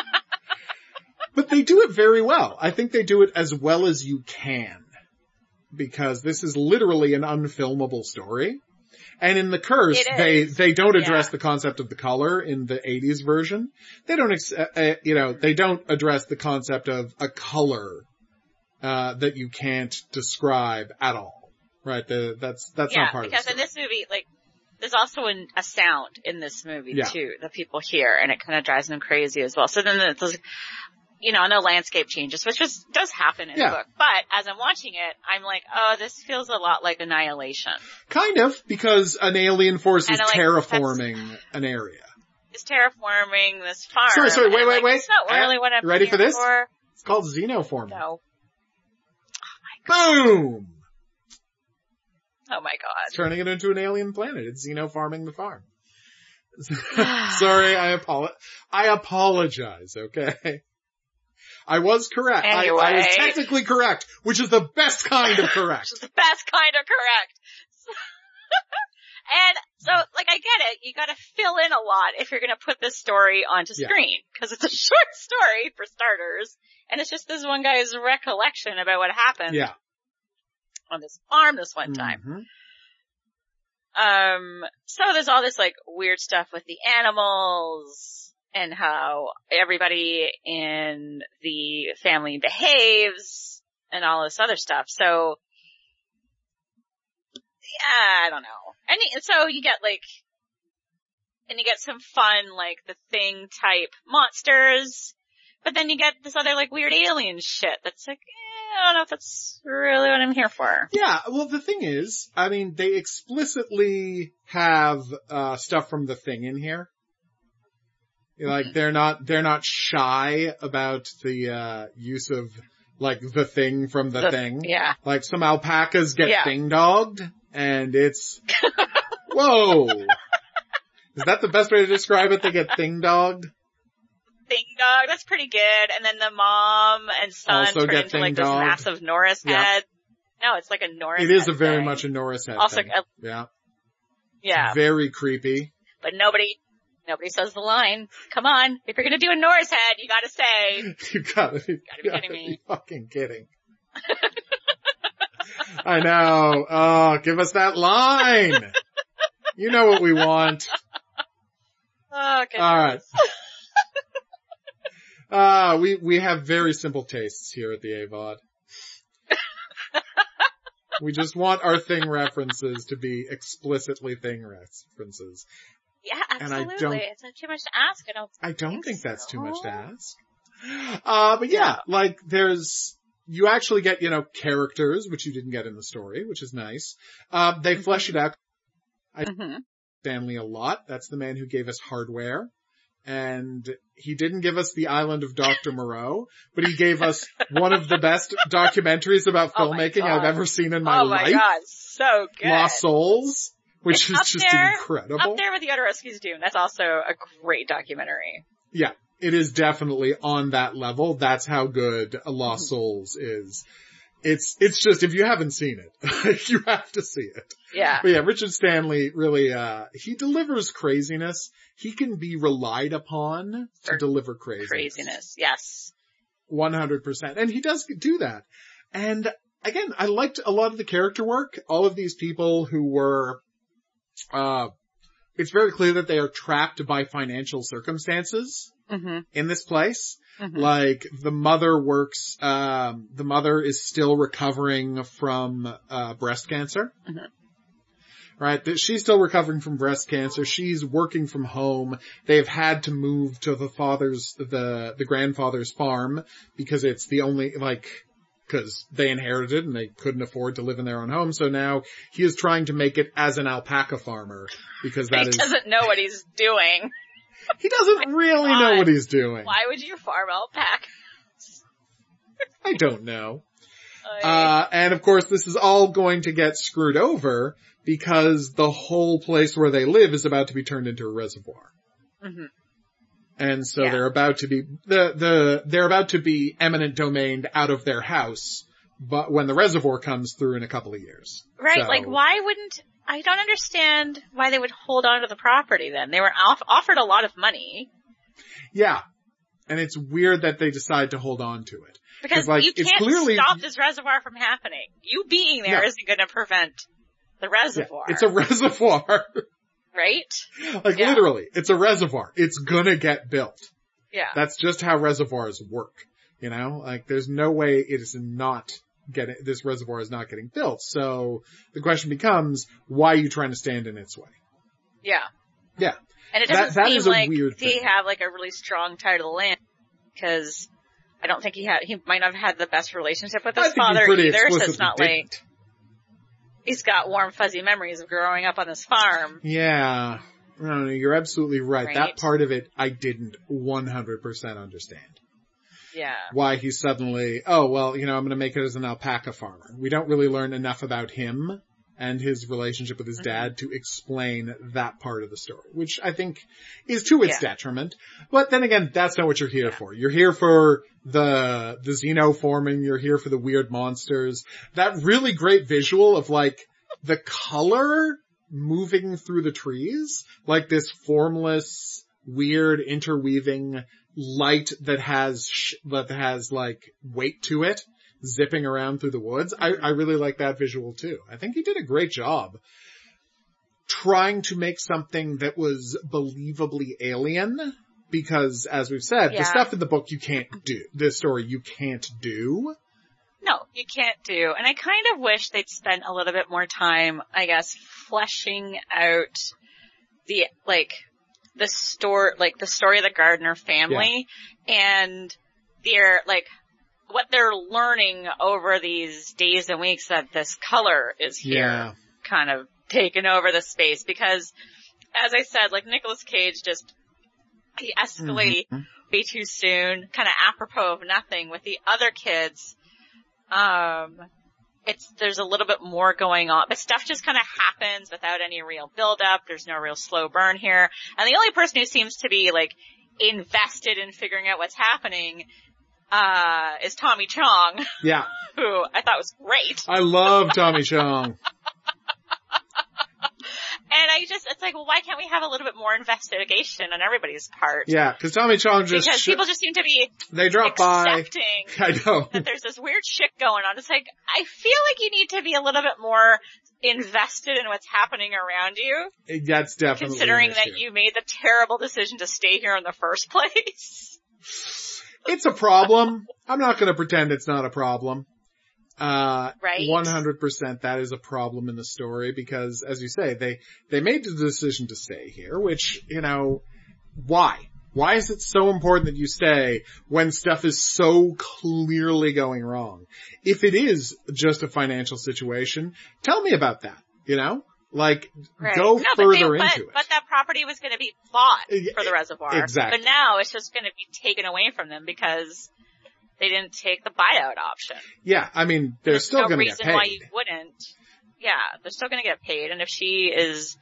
S1: but they do it very well. I think they do it as well as you can. because this is literally an unfilmable story. And in The Curse,
S2: It
S1: they,
S2: is.
S1: they don't address
S2: Yeah.
S1: the concept of the color in the eighties version. They don't, ex- uh, uh, you know, they don't address the concept of a color, uh, that you can't describe at all. Right? The, that's, that's
S2: yeah,
S1: not part of the
S2: because
S1: story.
S2: in this movie, like, there's also an, a sound in this movie
S1: Yeah.
S2: too that people hear, and it kind of drives them crazy as well. So then there's, you know, no landscape changes, which just does happen in
S1: Yeah.
S2: the book. But as I'm watching it, I'm like, oh, this feels a lot like Annihilation.
S1: Kind of, because an alien force is
S2: And, like,
S1: terraforming an area.
S2: It's terraforming this farm.
S1: Sorry, sorry, wait,
S2: and,
S1: wait,
S2: like,
S1: wait.
S2: That's not really
S1: Uh,
S2: what I'm
S1: ready
S2: here
S1: for this?
S2: For.
S1: It's called xenoforming.
S2: No.
S1: Boom!
S2: Oh my god.
S1: Turning it into an alien planet. It's xenofarming the farm. Sorry, I apolo- I apologize, okay? I was correct.
S2: Anyway.
S1: I, I was technically correct, which is the best kind of correct.
S2: Which is the best kind of correct. And so, like, I get it. You gotta fill in a lot if you're gonna put this story onto
S1: Yeah.
S2: screen. Cause it's a short story, for starters. And it's just this one guy's recollection about what happened
S1: Yeah.
S2: on this farm this one time.
S1: Mhm.
S2: Um, so there's all this, like, weird stuff with the animals and how everybody in the family behaves and all this other stuff. So, yeah, I don't know. And y- so you get, like, and you get some fun, like, the Thing type monsters, but then you get this other, like, weird alien shit that's like, eh, I don't know if that's really what I'm here for.
S1: Yeah, well the thing is, I mean, they explicitly have, uh, stuff from The Thing in here. Like,
S2: Mm-hmm.
S1: they're not, they're not shy about the, uh, use of, like, the thing from The,
S2: The-
S1: Thing.
S2: Yeah.
S1: Like, some alpacas get
S2: Yeah.
S1: thing-dogged, and it's, whoa! Is that the best way to describe it? They get thing-dogged?
S2: Thing dog, that's pretty good. And then the mom and son
S1: Also
S2: turn
S1: get
S2: into like this
S1: thing-dogged.
S2: massive Norris
S1: Yeah.
S2: head. No, it's like a Norris
S1: It is
S2: head
S1: a very
S2: thing.
S1: much a Norris head
S2: Also,
S1: thing.
S2: uh,
S1: Yeah.
S2: yeah,
S1: Very creepy.
S2: but nobody, nobody says the line. Come on, if you're gonna do a Norris head, you gotta say.
S1: You gotta be,
S2: Gotta be kidding me.
S1: be fucking kidding. I know. Oh, give us that line. You know what we want.
S2: Oh, goodness.
S1: All right. Uh, we, we have very simple tastes here at the A V O D. We just want our Thing references to be explicitly Thing references.
S2: Yeah,
S1: and I
S2: absolutely.
S1: don't-
S2: It's not too much to ask. I don't.
S1: I don't
S2: think
S1: think that's too
S2: so.
S1: much to ask. Uh, but yeah,
S2: Yeah.
S1: like there's, you actually get, you know, characters, which you didn't get in the story, which is nice. Uh, they flesh it out.
S2: Mm-hmm.
S1: Stanley a lot. That's the man who gave us Hardware. And he didn't give us The Island of Doctor Moreau, but he gave us one of the best documentaries about
S2: Oh my
S1: filmmaking
S2: God.
S1: I've ever seen in my
S2: Oh my
S1: life.
S2: god, so good.
S1: Lost Souls, which
S2: It's
S1: is
S2: up
S1: just
S2: there-
S1: incredible.
S2: Up there with the Yodarovsky's Dune. That's also a great documentary.
S1: Yeah, it is definitely on that level. That's how good A Lost
S2: Mm-hmm.
S1: Souls is. It's, it's just, if you haven't seen it, you have to see it.
S2: Yeah.
S1: But yeah, Richard Stanley really, uh, he delivers craziness. He can be relied upon to
S2: For
S1: deliver craziness.
S2: Craziness. Yes.
S1: one hundred percent. And he does do that. And again, I liked a lot of the character work. All of these people who were, uh, it's very clear that they are trapped by financial circumstances
S2: Mm-hmm.
S1: in this place.
S2: Mm-hmm.
S1: Like, the mother works, um, the mother is still recovering from, uh, breast cancer.
S2: Mhm.
S1: Right? That she's still recovering from breast cancer. She's working from home. They've had to move to the father's, the, the grandfather's farm because it's the only, like, cause they inherited and they couldn't afford to live in their own home. So now he is trying to make it as an alpaca farmer because that
S2: he
S1: is,
S2: doesn't know what he's doing.
S1: he doesn't really know
S2: God.
S1: what he's doing.
S2: Why would you farm alpaca?
S1: I don't know.
S2: Like,
S1: Uh, and of course this is all going to get screwed over because the whole place where they live is about to be turned into a reservoir.
S2: mhm.
S1: And so
S2: Yeah.
S1: they're about to be, the, the, they're about to be eminent domained out of their house, but when the reservoir comes through in a couple of years.
S2: Right,
S1: So-
S2: like why wouldn't, I don't understand why they would hold on to the property then. They were off, offered a lot of money.
S1: Yeah. And it's weird that they decide to hold on to it.
S2: Because
S1: like,
S2: you
S1: it's
S2: can't
S1: clearly,
S2: stop this reservoir from happening. You being there
S1: no.
S2: isn't going to prevent the reservoir.
S1: Yeah, it's a reservoir.
S2: Right?
S1: Like
S2: yeah.
S1: literally, it's a reservoir. It's gonna get built.
S2: Yeah.
S1: That's just how reservoirs work. You know, like there's no way it is not getting, this reservoir is not getting built. So the question becomes, why are you trying to stand in its way?
S2: Yeah.
S1: Yeah.
S2: And it doesn't
S1: that, that
S2: seem
S1: is a
S2: like
S1: weird
S2: they
S1: thing.
S2: have like a really strong tie to the land, because I don't think he had, he might not have had the best relationship with his
S1: I think
S2: father
S1: he pretty
S2: either, so it's
S1: explicitly
S2: not
S1: didn't.
S2: like he's got warm fuzzy memories of growing up on this farm.
S1: Yeah. No, no, you're absolutely right.
S2: Right?
S1: That part of it I didn't one hundred percent understand.
S2: Yeah.
S1: Why he's suddenly, oh, well, you know, I'm going to make it as an alpaca farmer. We don't really learn enough about him and his relationship with his
S2: mm-hmm.
S1: dad to explain that part of the story, which I think is to its
S2: yeah.
S1: detriment. But then again, that's not what you're here
S2: yeah.
S1: for. You're here for the, the xenoforming. You're here for the weird monsters. That really great visual of like the color moving through the trees, like this formless, weird interweaving light that has, sh- that has like weight to it, zipping around through the woods. I, I really like that visual too. I think he did a great job trying to make something that was believably alien, because as we've said,
S2: yeah.
S1: the stuff in the book you can't do, this story you can't do.
S2: No, you can't do. And I kind of wish they'd spent a little bit more time, I guess, fleshing out the, like, the story, like, the story of the Gardner family yeah. and their, like, what they're learning over these days and weeks that this color is here,
S1: yeah.
S2: kind of taken over the space. Because, as I said, like, Nicolas Cage just, he escalated mm-hmm. way too soon, kind of apropos of nothing with the other kids. Um, it's, there's a little bit more going on, but stuff just kind of happens without any real build up. There's no real slow burn here. And the only person who seems to be like invested in figuring out what's happening, uh, is Tommy Chong.
S1: Yeah.
S2: Who I thought was great.
S1: I love Tommy Chong.
S2: And I just, it's like, well, why can't we have a little bit more investigation on everybody's part?
S1: Yeah, because Tommy Chong just...
S2: Because
S1: sh-
S2: people just seem to be
S1: they drop
S2: accepting
S1: by. I know.
S2: that there's this weird shit going on. It's like, I feel like you need to be a little bit more invested in what's happening around you.
S1: That's definitely
S2: considering
S1: an
S2: that
S1: issue.
S2: you made the terrible decision to stay here in the first place.
S1: It's a problem. I'm not going to pretend it's not a problem. Uh,
S2: right.
S1: one hundred percent that is a problem in the story because, as you say, they, they made the decision to stay here, which, you know, why? Why is it so important that you stay when stuff is so clearly going wrong? If it is just a financial situation, tell me about that, you know? Like,
S2: right.
S1: go
S2: no,
S1: further
S2: but they,
S1: into
S2: but,
S1: it.
S2: But that property was going to be bought for the reservoir.
S1: Exactly.
S2: But now it's just going to be taken away from them because they didn't take the buyout option.
S1: Yeah, I mean, they're
S2: There's
S1: still
S2: no
S1: going to get paid.
S2: reason why you wouldn't. Yeah, they're still going to get paid. And if she is,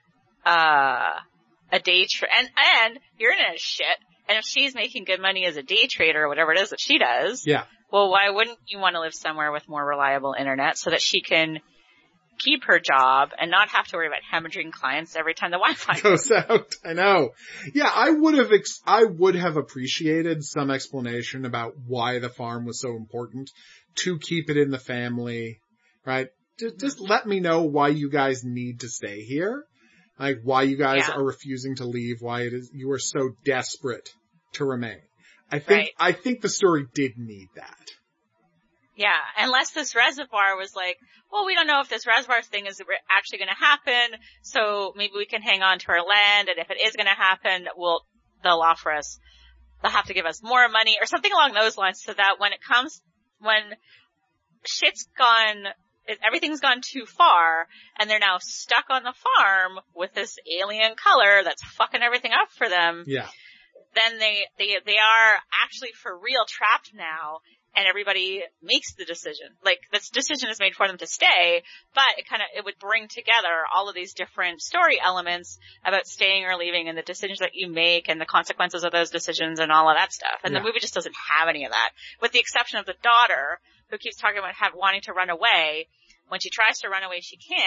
S2: uh, a day tra- and, and you're in a shit. And if she's making good money as a day trader or whatever it is that she does.
S1: Yeah.
S2: Well, why wouldn't you want to live somewhere with more reliable internet so that she can keep her job and not have to worry about hemorrhaging clients every time the Wi-Fi
S1: goes out? I know. Yeah, I would have, ex- I would have appreciated some explanation about why the farm was so important to keep it in the family, right? Just, just let me know why you guys need to stay here. Like why you guys
S2: yeah.
S1: are refusing to leave, why it is, you are so desperate to remain. I think,
S2: right.
S1: I think the story did need that.
S2: Yeah, unless this reservoir was like, well, we don't know if this reservoir thing is actually going to happen, so maybe we can hang on to our land, and if it is going to happen, we'll, they'll offer us, they'll have to give us more money, or something along those lines, so that when it comes, when shit's gone, everything's gone too far, and they're now stuck on the farm with this alien color that's fucking everything up for them,
S1: yeah.
S2: then they, they, they are actually for real trapped now, and everybody makes the decision. Like, this decision is made for them to stay, but it kind of, it would bring together all of these different story elements about staying or leaving and the decisions that you make and the consequences of those decisions and all of that stuff. And
S1: yeah.
S2: the movie just doesn't have any of that. With the exception of the daughter, who keeps talking about have, wanting to run away. When she tries to run away, she can't,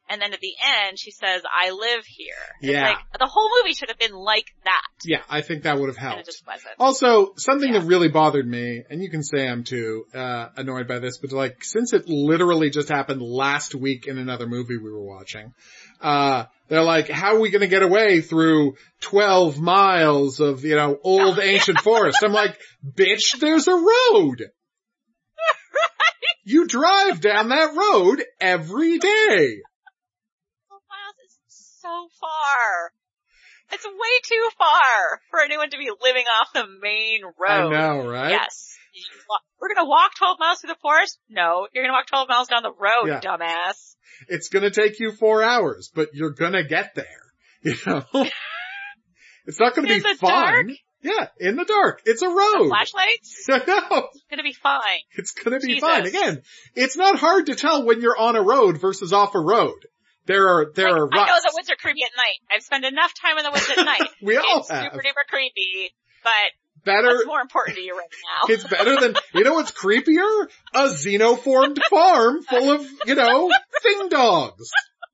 S2: And then at the end, she says, I live here. And
S1: Yeah.
S2: It's like, the whole movie should have been like that.
S1: Yeah, I think that would have helped.
S2: And it just wasn't.
S1: Also, something
S2: Yeah.
S1: that really bothered me, and you can say I'm too, uh, annoyed by this, but like, since it literally just happened last week in another movie we were watching, uh, they're like, how are we gonna get away through twelve miles of, you know, old
S2: Oh,
S1: ancient forest? I'm like, bitch, there's a road!
S2: Right?
S1: You drive down that road every day!
S2: Miles is so far. It's way too far for anyone to be living off the main road.
S1: I know, right?
S2: Yes. We're gonna walk twelve miles through the forest? No. You're gonna walk twelve miles down the road,
S1: Yeah.
S2: dumbass.
S1: It's gonna take you four hours, but you're gonna get there. You know? It's not gonna
S2: In
S1: be
S2: the
S1: fun.
S2: dark?
S1: Yeah, in the dark. It's a road.
S2: Flashlights?
S1: I know.
S2: It's gonna be fine.
S1: It's gonna be
S2: Jesus.
S1: fine. Again, it's not hard to tell when you're on a road versus off a road. There are, there
S2: Like,
S1: are ruts.
S2: I know the woods are creepy at night. I've spent enough time in the woods at night.
S1: We all
S2: it's
S1: have.
S2: super duper creepy, but
S1: Better,
S2: what's more important to you right now?
S1: it's better than, you know what's creepier? A xenoformed farm full of, you know, thing dogs.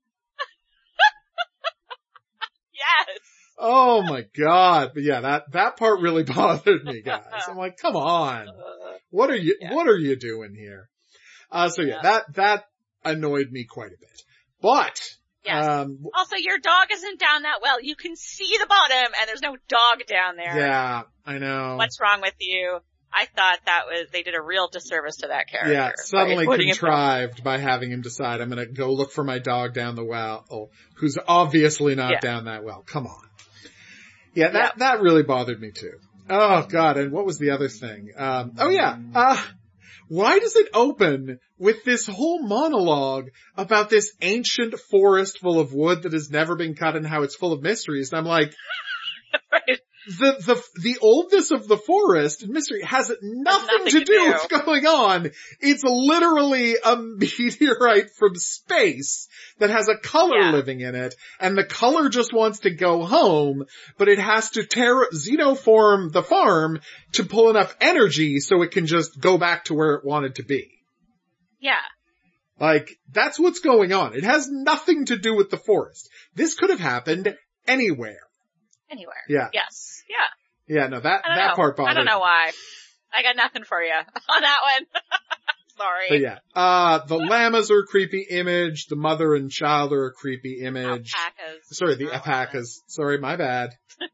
S2: Yes.
S1: Oh my god. But yeah, that, that part really bothered me, guys. I'm like, come on.
S2: Uh,
S1: What are you,
S2: Yeah.
S1: what are you doing here? Uh, so yeah,
S2: Yeah.
S1: that, that annoyed me quite a bit. But,
S2: Yes.
S1: um,
S2: Also, your dog isn't down that well. You can see the bottom, and there's no dog down there.
S1: yeah, I know.
S2: What's wrong with you? I thought that was, they did a real disservice to that character.
S1: Yeah, suddenly
S2: by putting it
S1: contrived by having him decide I'm gonna go look for my dog down the well, oh, who's obviously not
S2: Yeah.
S1: down that well. Come on. Yeah, that, that really bothered me too. Oh god, and what was the other thing? Um, oh yeah, uh, why does it open with this whole monologue about this ancient forest full of wood that has never been cut and how it's full of mysteries? And I'm like,
S2: Right.
S1: the, the, the oldness of the forest and mystery has nothing,
S2: nothing
S1: to,
S2: to
S1: do
S2: do.
S1: with what's going on. It's literally a meteorite from space that has a color
S2: Yeah.
S1: living in it, and the color just wants to go home, but it has to ter- xenoform the farm to pull enough energy so it can just go back to where it wanted to be.
S2: Yeah.
S1: Like, that's what's going on. It has nothing to do with the forest. This could have happened anywhere.
S2: Anywhere.
S1: Yeah.
S2: Yes. Yeah.
S1: Yeah, no, that,
S2: I don't
S1: that
S2: know.
S1: part bothered
S2: I don't know why. I got nothing for you on that one. Sorry.
S1: But yeah, uh, the llamas are a creepy image, the mother and child are a creepy image.
S2: Alpacas.
S1: Sorry, the
S2: Oh,
S1: alpacas. Sorry, my bad.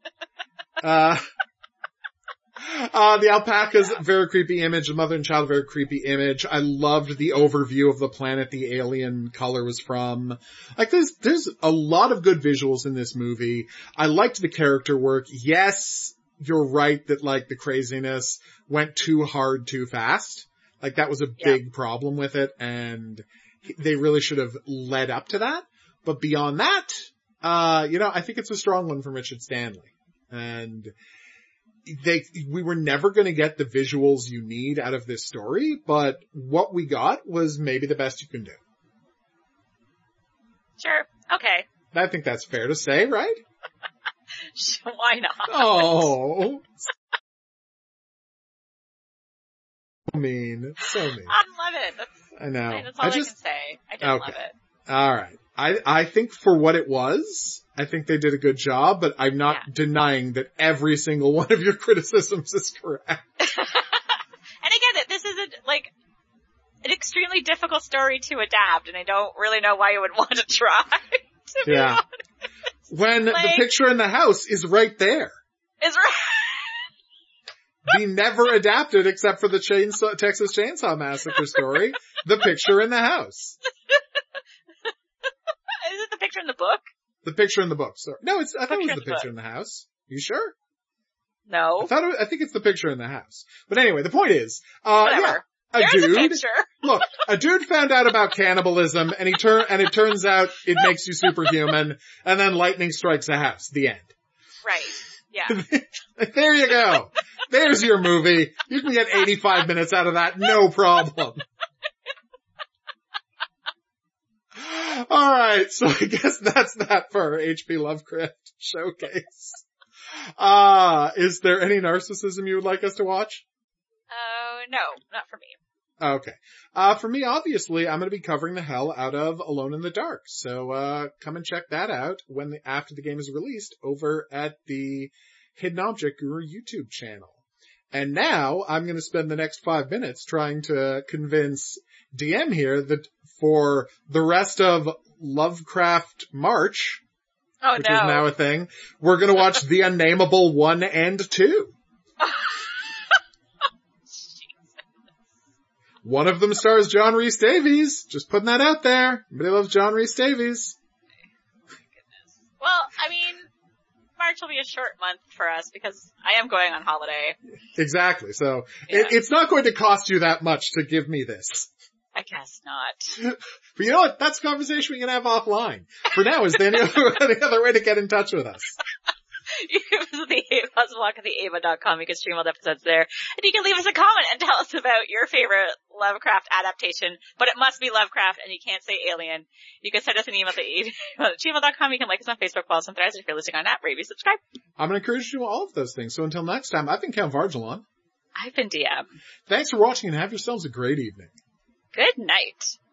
S1: uh, uh, the alpacas,
S2: Yeah.
S1: very creepy image, the mother and child, very creepy image. I loved the overview of the planet the alien color was from. Like there's, there's a lot of good visuals in this movie. I liked the character work. Yes, you're right that like the craziness went too hard too fast. Like that was a
S2: Yeah.
S1: big problem with it, and they really should have led up to that. But beyond that, uh, you know, I think it's a strong one from Richard Stanley. And they, we were never going to get the visuals you need out of this story, but what we got was maybe the best you can do.
S2: Sure. Okay.
S1: I think that's fair to say, right?
S2: Why not?
S1: Oh. So mean. So mean.
S2: I love it. That's,
S1: I know.
S2: that's all I,
S1: just,
S2: can say. I did
S1: Okay.
S2: love it.
S1: all right. I, I think for what it was, I think they did a good job, but I'm not
S2: Yeah.
S1: denying that every single one of your criticisms is correct.
S2: And again, that this is a, like, an extremely difficult story to adapt, and I don't really know why you would want to try. To be
S1: Yeah.
S2: honest.
S1: When the
S2: Like-
S1: picture in the house is right there.
S2: Is right.
S1: We never adapted except for the chainsaw, Texas Chainsaw Massacre story, the picture in the house.
S2: Is it the picture in the book?
S1: The picture in the book. Sorry. No, it's, I thought it was
S2: Picture
S1: the
S2: in the
S1: picture in the house. You sure?
S2: No.
S1: I thought it was, I think it's the picture in the house. But anyway, the point is, uh,
S2: Whatever.
S1: yeah, a
S2: There's
S1: dude,
S2: a picture.
S1: look, a dude found out about cannibalism and he turn, and it turns out it makes you superhuman and then lightning strikes a house. The end.
S2: Right. Yeah.
S1: There you go. There's your movie. You can get eighty-five minutes out of that, no problem. Alright, so I guess that's that for our H P Lovecraft showcase. Uh, is there any narcissism you would like us to watch?
S2: Oh, no, not for me.
S1: Okay. Uh, for me, obviously, I'm going to be covering the hell out of Alone in the Dark. So, uh, come and check that out when the, after the game is released over at the Hidden Object Guru YouTube channel. And now I'm going to spend the next five minutes trying to convince D M here that for the rest of Lovecraft March,
S2: oh,
S1: which
S2: no.
S1: is now a thing, we're going to watch The Unnameable one and two. One of them stars John Rhys Davies. Just putting that out there. Everybody loves John Rhys Davies.
S2: Oh, goodness. Well, I mean, March will be a short month for us because I am going on holiday.
S1: Exactly. So
S2: yeah.
S1: it, it's not going to cost you that much to give me this.
S2: I guess not.
S1: But you know what? That's a conversation we can have offline. For now, is there any other, any other way to get in touch with us?
S2: You can visit the Ava Puzzle Walk at the ava dot com. You can stream all the episodes there. And you can leave us a comment and tell us about your favorite Lovecraft adaptation. But it must be Lovecraft and you can't say Alien. You can send us an email to gmail dot com. You can like us on Facebook, follow us on Threads if you're listening on that. Rate, subscribe.
S1: I'm going to encourage you to do all of those things. So until next time, I've been Count Vargelon.
S2: I've been D M.
S1: Thanks for watching and have yourselves a great evening.
S2: Good night.